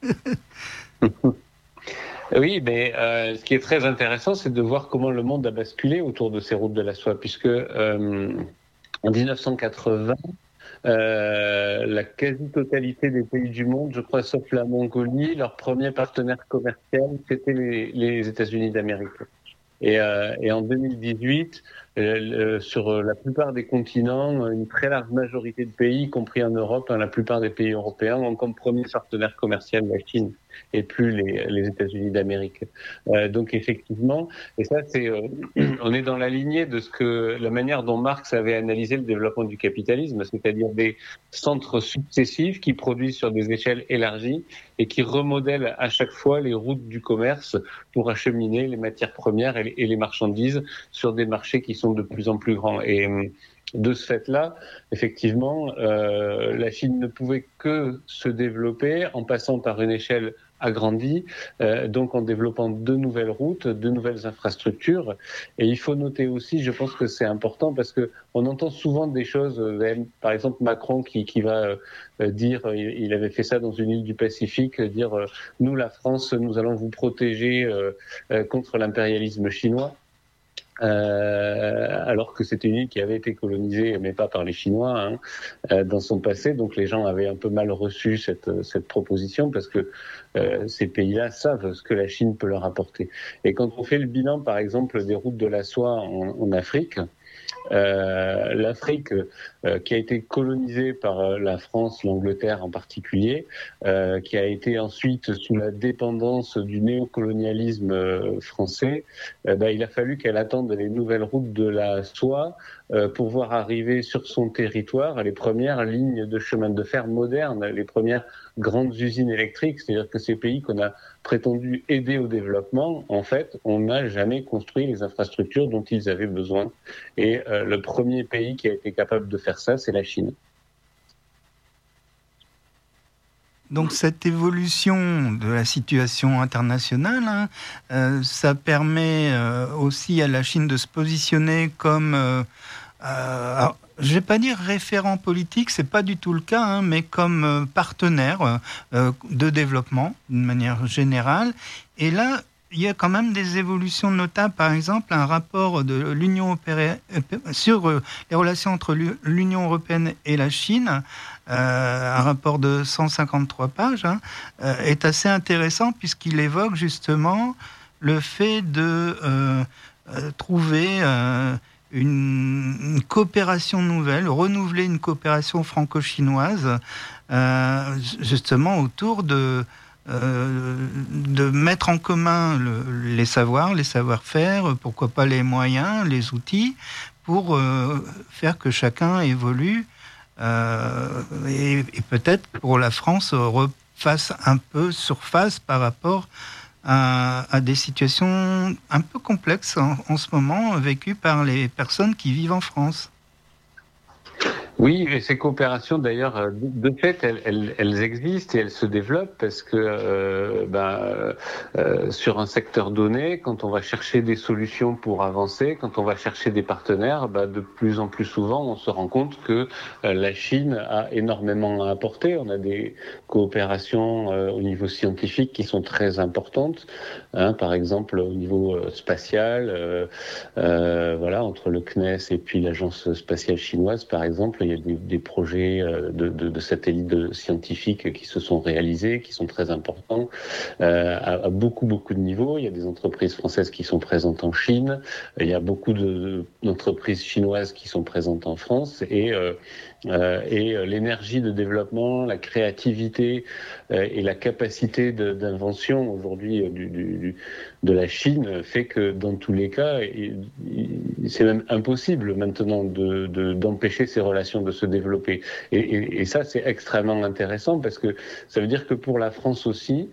Oui, mais ce qui est très intéressant, c'est de voir comment le monde a basculé autour de ces routes de la soie, puisque en 1980, la quasi-totalité des pays du monde, je crois, sauf la Mongolie, leur premier partenaire commercial, c'était les États-Unis d'Amérique. Et en 2018, sur la plupart des continents, une très large majorité de pays, y compris en Europe, la plupart des pays européens, ont comme premier partenaire commercial la Chine et plus les États-Unis d'Amérique. Donc effectivement, et ça c'est, on est dans la lignée de la manière dont Marx avait analysé le développement du capitalisme, c'est-à-dire des centres successifs qui produisent sur des échelles élargies et qui remodèlent à chaque fois les routes du commerce pour acheminer les matières premières et les marchandises sur des marchés qui sont de plus en plus grands. Et de ce fait-là, effectivement, la Chine ne pouvait que se développer en passant par une échelle agrandie, donc en développant de nouvelles routes, de nouvelles infrastructures. Et il faut noter aussi, je pense que c'est important, parce que on entend souvent des choses, par exemple Macron qui va dire, il avait fait ça dans une île du Pacifique, dire nous la France, nous allons vous protéger contre l'impérialisme chinois. Alors que c'était une île qui avait été colonisée, mais pas par les Chinois, dans son passé. Donc les gens avaient un peu mal reçu cette proposition parce que ces pays-là savent ce que la Chine peut leur apporter. Et quand on fait le bilan, par exemple, des routes de la soie en Afrique, l'Afrique qui a été colonisée par la France, l'Angleterre en particulier, qui a été ensuite sous la dépendance du néocolonialisme français, il a fallu qu'elle attende les nouvelles routes de la soie pour voir arriver sur son territoire les premières lignes de chemin de fer modernes, les premières grandes usines électriques. C'est-à-dire que ces pays qu'on a prétendu aider au développement, en fait, on n'a jamais construit les infrastructures dont ils avaient besoin. Et le premier pays qui a été capable de faire ça, c'est la Chine. Donc cette évolution de la situation internationale, ça permet aussi à la Chine de se positionner comme, alors, je ne vais pas dire référent politique, c'est pas du tout le cas, mais comme partenaire de développement d'une manière générale. Et là, il y a quand même des évolutions notables. Par exemple, un rapport de l'Union européenne sur les relations entre l'Union européenne et la Chine, un rapport de 153 pages, est assez intéressant puisqu'il évoque justement le fait de trouver une coopération nouvelle, renouveler une coopération franco-chinoise, justement autour de mettre en commun les savoirs, les savoir-faire, pourquoi pas les moyens, les outils, pour faire que chacun évolue et peut-être pour la France refasse un peu surface par rapport à des situations un peu complexes en ce moment vécues par les personnes qui vivent en France. Oui, et ces coopérations, d'ailleurs, de fait, elles existent et elles se développent parce que sur un secteur donné, quand on va chercher des solutions pour avancer, quand on va chercher des partenaires, de plus en plus souvent, on se rend compte que la Chine a énormément à apporter. On a des coopérations au niveau scientifique qui sont très importantes, par exemple au niveau spatial, entre le CNES et puis l'Agence spatiale chinoise, par exemple. Il y a des projets de satellites scientifiques qui se sont réalisés, qui sont très importants, à beaucoup de niveaux. Il y a des entreprises françaises qui sont présentes en Chine, il y a beaucoup d'entreprises chinoises qui sont présentes en France, et l'énergie de développement, la créativité et la capacité d'invention aujourd'hui de la Chine fait que dans tous les cas, c'est même impossible maintenant d'empêcher ces relations de se développer. Et ça, c'est extrêmement intéressant parce que ça veut dire que pour la France aussi,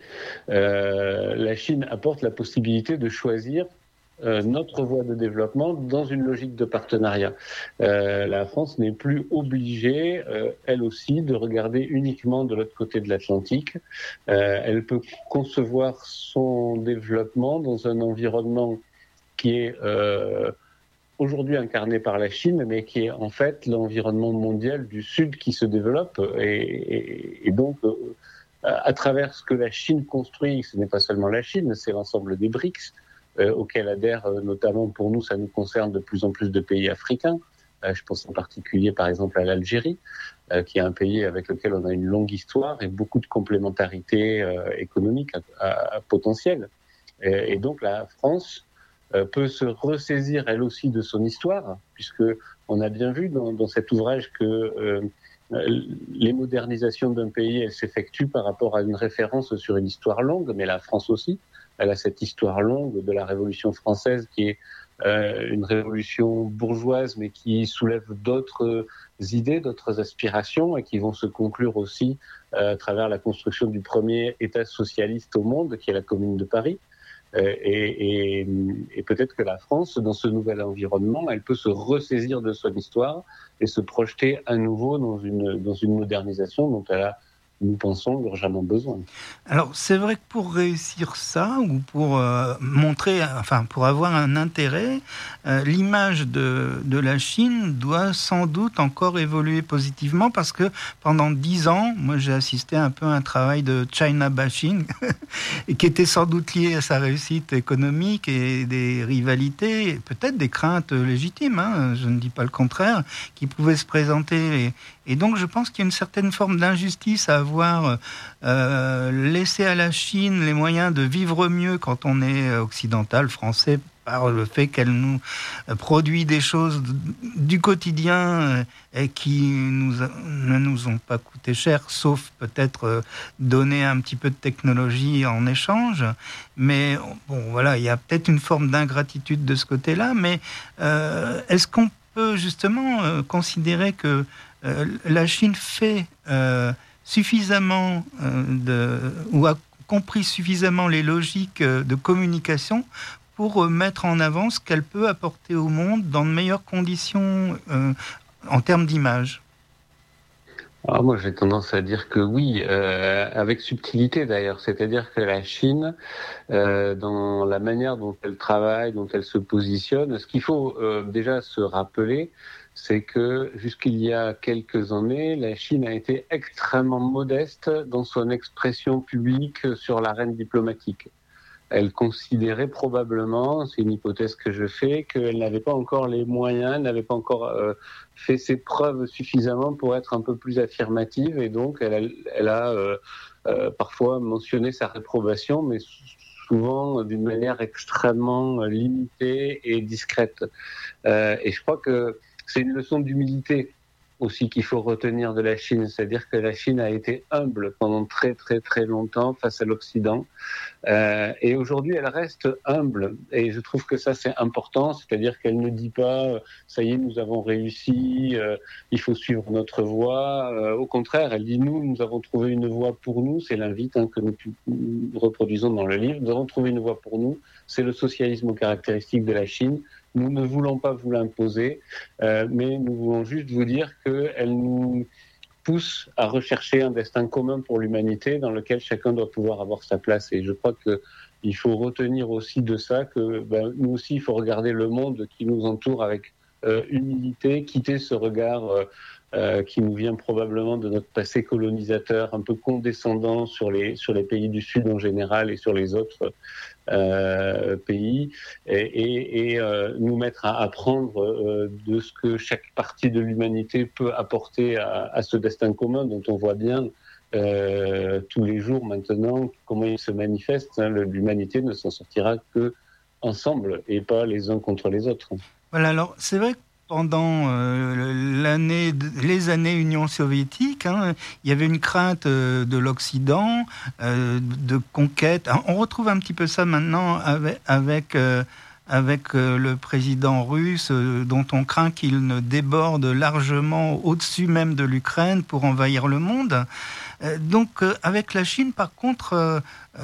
la Chine apporte la possibilité de choisir notre voie de développement dans une logique de partenariat. La France n'est plus obligée, elle aussi, de regarder uniquement de l'autre côté de l'Atlantique. Elle peut concevoir son développement dans un environnement qui est aujourd'hui incarné par la Chine, mais qui est en fait l'environnement mondial du Sud qui se développe. Et donc, à travers ce que la Chine construit, ce n'est pas seulement la Chine, c'est l'ensemble des BRICS, auxquels adhèrent notamment, pour nous, ça nous concerne de plus en plus de pays africains. Je pense en particulier, par exemple, à l'Algérie, qui est un pays avec lequel on a une longue histoire et beaucoup de complémentarité économique à potentiel. Et donc la France peut se ressaisir elle aussi de son histoire, puisque on a bien vu dans cet ouvrage que les modernisations d'un pays, elles s'effectuent par rapport à une référence sur une histoire longue, mais la France aussi, elle a cette histoire longue de la Révolution française qui est une révolution bourgeoise, mais qui soulève d'autres idées, d'autres aspirations, et qui vont se conclure aussi à travers la construction du premier État socialiste au monde, qui est la Commune de Paris. Et peut-être que la France, dans ce nouvel environnement, elle peut se ressaisir de son histoire et se projeter à nouveau dans une modernisation dont elle a, nous pensons, urgemment besoin. Alors, c'est vrai que pour réussir ça, ou pour pour avoir un intérêt, l'image de la Chine doit sans doute encore évoluer positivement, parce que pendant 10 ans, moi j'ai assisté un peu à un travail de China bashing, qui était sans doute lié à sa réussite économique et des rivalités, et peut-être des craintes légitimes, je ne dis pas le contraire, qui pouvaient se présenter. Et donc je pense qu'il y a une certaine forme d'injustice à avoir laissé à la Chine les moyens de vivre mieux quand on est occidental, français, par le fait qu'elle nous produit des choses du quotidien et qui ne nous ont pas coûté cher, sauf peut-être donner un petit peu de technologie en échange. Mais bon, voilà, il y a peut-être une forme d'ingratitude de ce côté-là, mais est-ce qu'on peut justement considérer que la Chine fait suffisamment ou a compris suffisamment les logiques de communication pour mettre en avant ce qu'elle peut apporter au monde dans de meilleures conditions en termes d'image? Moi, j'ai tendance à dire que oui, avec subtilité d'ailleurs. C'est-à-dire que la Chine, dans la manière dont elle travaille, dont elle se positionne, ce qu'il faut déjà se rappeler, c'est que jusqu'il y a quelques années, la Chine a été extrêmement modeste dans son expression publique sur l'arène diplomatique. Elle considérait probablement, c'est une hypothèse que je fais, qu'elle n'avait pas encore les moyens, n'avait pas encore fait ses preuves suffisamment pour être un peu plus affirmative, et donc elle a parfois mentionné sa réprobation, mais souvent d'une manière extrêmement limitée et discrète. Et je crois que c'est une leçon d'humilité aussi qu'il faut retenir de la Chine, c'est-à-dire que la Chine a été humble pendant très très très longtemps face à l'Occident, et aujourd'hui elle reste humble, et je trouve que ça c'est important, c'est-à-dire qu'elle ne dit pas ça y est nous avons réussi, il faut suivre notre voie, au contraire elle dit nous avons trouvé une voie pour nous, c'est l'invite que nous reproduisons dans le livre, nous avons trouvé une voie pour nous, c'est le socialisme caractéristique de la Chine, Nous ne voulons pas vous l'imposer, mais nous voulons juste vous dire qu'elle nous pousse à rechercher un destin commun pour l'humanité dans lequel chacun doit pouvoir avoir sa place. Et je crois qu'il faut retenir aussi de ça que nous aussi, il faut regarder le monde qui nous entoure avec humilité, quitter ce regard qui nous vient probablement de notre passé colonisateur, un peu condescendant sur les pays du Sud en général et sur les autres pays, et nous mettre à apprendre de ce que chaque partie de l'humanité peut apporter à ce destin commun dont on voit bien tous les jours maintenant comment il se manifeste. L'humanité ne s'en sortira que ensemble et pas les uns contre les autres. Voilà, alors c'est vrai que pendant les années Union soviétique, il y avait une crainte de l'Occident, de conquête. On retrouve un petit peu ça maintenant avec le président russe, dont on craint qu'il ne déborde largement au-dessus même de l'Ukraine pour envahir le monde. Donc avec la Chine, par contre,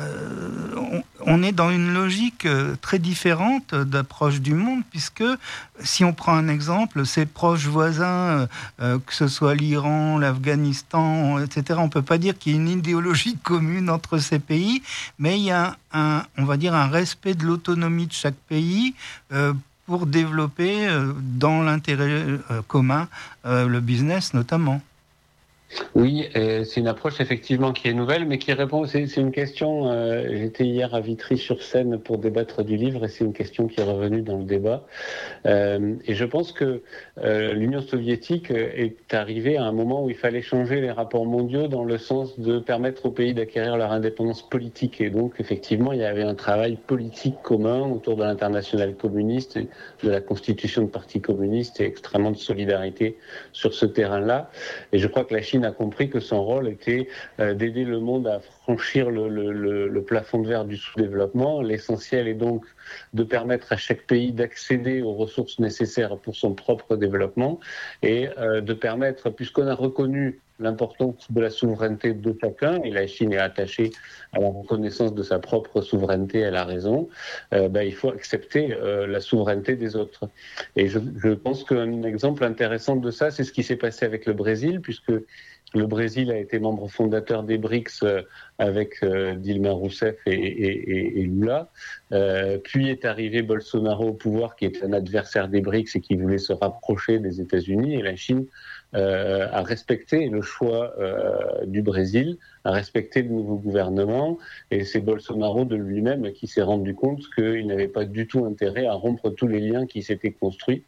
on est dans une logique très différente d'approche du monde, puisque si on prend un exemple, ses proches voisins, que ce soit l'Iran, l'Afghanistan, etc., on ne peut pas dire qu'il y ait une idéologie commune entre ces pays, mais il y a on va dire un respect de l'autonomie de chaque pays pour développer dans l'intérêt commun le business notamment. Oui, c'est une approche effectivement qui est nouvelle, mais qui répond. C'est une question. J'étais hier à Vitry-sur-Seine pour débattre du livre, et c'est une question qui est revenue dans le débat. Et je pense que l'Union soviétique est arrivée à un moment où il fallait changer les rapports mondiaux dans le sens de permettre aux pays d'acquérir leur indépendance politique. Et donc, effectivement, il y avait un travail politique commun autour de l'internationale communiste, et de la constitution de partis communistes et extrêmement de solidarité sur ce terrain-là. Et je crois que la Chine a compris que son rôle était d'aider le monde à franchir le plafond de verre du sous-développement. L'essentiel est donc de permettre à chaque pays d'accéder aux ressources nécessaires pour son propre développement et de permettre, puisqu'on a reconnu l'importance de la souveraineté de chacun, et la Chine est attachée à la reconnaissance de sa propre souveraineté, elle a raison, il faut accepter la souveraineté des autres. Et je pense qu'un exemple intéressant de ça, c'est ce qui s'est passé avec le Brésil, puisque le Brésil a été membre fondateur des BRICS avec Dilma Rousseff et Lula. Puis est arrivé Bolsonaro au pouvoir, qui est un adversaire des BRICS et qui voulait se rapprocher des États-Unis. Et la Chine a respecté le choix du Brésil, a respecté le nouveau gouvernement. Et c'est Bolsonaro de lui-même qui s'est rendu compte qu'il n'avait pas du tout intérêt à rompre tous les liens qui s'étaient construits.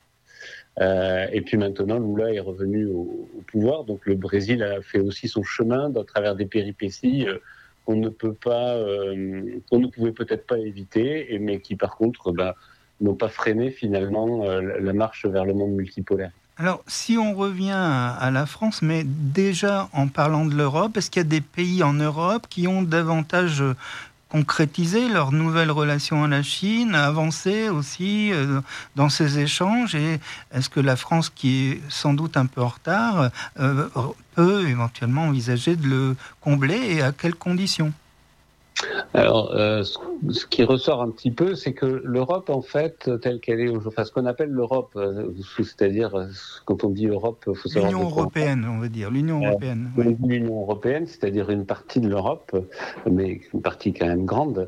Et puis maintenant, Lula est revenu au pouvoir, donc le Brésil a fait aussi son chemin à travers des péripéties qu'on ne pouvait peut-être pas éviter, mais qui par contre n'ont pas freiné finalement la marche vers le monde multipolaire. Alors, si on revient à la France, mais déjà en parlant de l'Europe, est-ce qu'il y a des pays en Europe qui ont davantage concrétiser leur nouvelle relation à la Chine, avancer aussi dans ces échanges, et est-ce que la France, qui est sans doute un peu en retard, peut éventuellement envisager de le combler, et à quelles conditions ? Alors, ce qui ressort un petit peu, c'est que l'Europe, en fait, telle qu'elle est aujourd'hui, enfin, ce qu'on appelle l'Europe, c'est-à-dire, quand on dit Europe, il faut savoir... L'Union européenne, on veut dire, l'Union européenne. Oui. L'Union européenne, c'est-à-dire une partie de l'Europe, mais une partie quand même grande,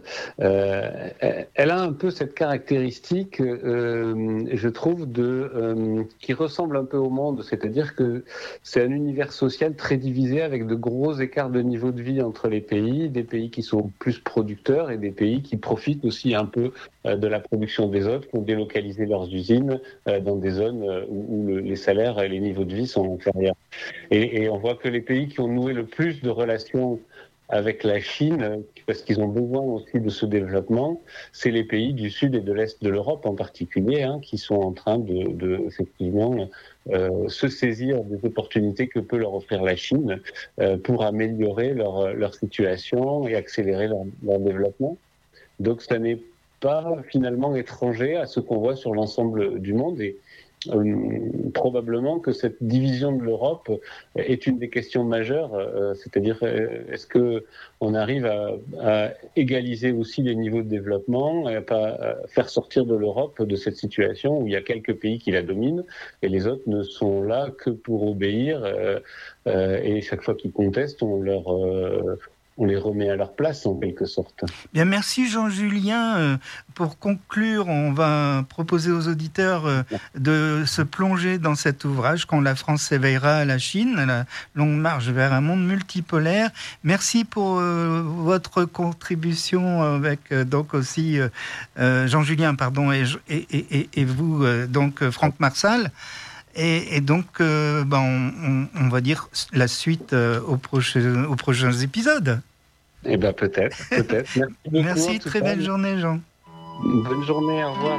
elle a un peu cette caractéristique, je trouve, qui ressemble un peu au monde, c'est-à-dire que c'est un univers social très divisé, avec de gros écarts de niveau de vie entre les pays, des pays qui sont plus producteurs et des pays qui profitent aussi un peu de la production des autres, qui ont délocalisé leurs usines dans des zones où les salaires et les niveaux de vie sont inférieurs. Et on voit que les pays qui ont noué le plus de relations avec la Chine, parce qu'ils ont besoin aussi de ce développement, c'est les pays du sud et de l'est de l'Europe en particulier, qui sont en train de effectivement se saisir des opportunités que peut leur offrir la Chine pour améliorer leur situation et accélérer leur développement. Donc ça n'est pas finalement étranger à ce qu'on voit sur l'ensemble du monde, et probablement que cette division de l'Europe est une des questions majeures, c'est-à-dire est-ce que on arrive à égaliser aussi les niveaux de développement et à pas faire sortir de l'Europe de cette situation où il y a quelques pays qui la dominent et les autres ne sont là que pour obéir et chaque fois qu'ils contestent, on les remet à leur place en quelque sorte. Bien, merci Jean-Julien. Pour conclure, on va proposer aux auditeurs de se plonger dans cet ouvrage quand la France s'éveillera à la Chine, la longue marche vers un monde multipolaire. Merci pour votre contribution avec donc aussi Jean-Julien et vous donc Franck Marsal. Et donc, on va dire la suite aux prochains épisodes. Eh bien, peut-être. Merci, merci, très belle journée, Jean. Bonne journée, au revoir.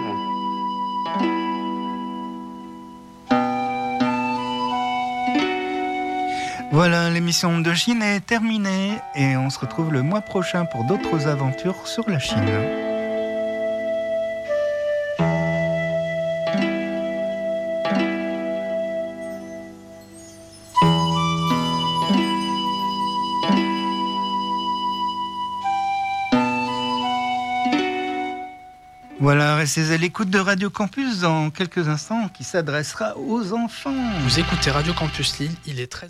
Voilà, l'émission de Chine est terminée et on se retrouve le mois prochain pour d'autres aventures sur la Chine. Voilà, restez à l'écoute de Radio Campus dans quelques instants qui s'adressera aux enfants. Vous écoutez Radio Campus Lille, il est 13h.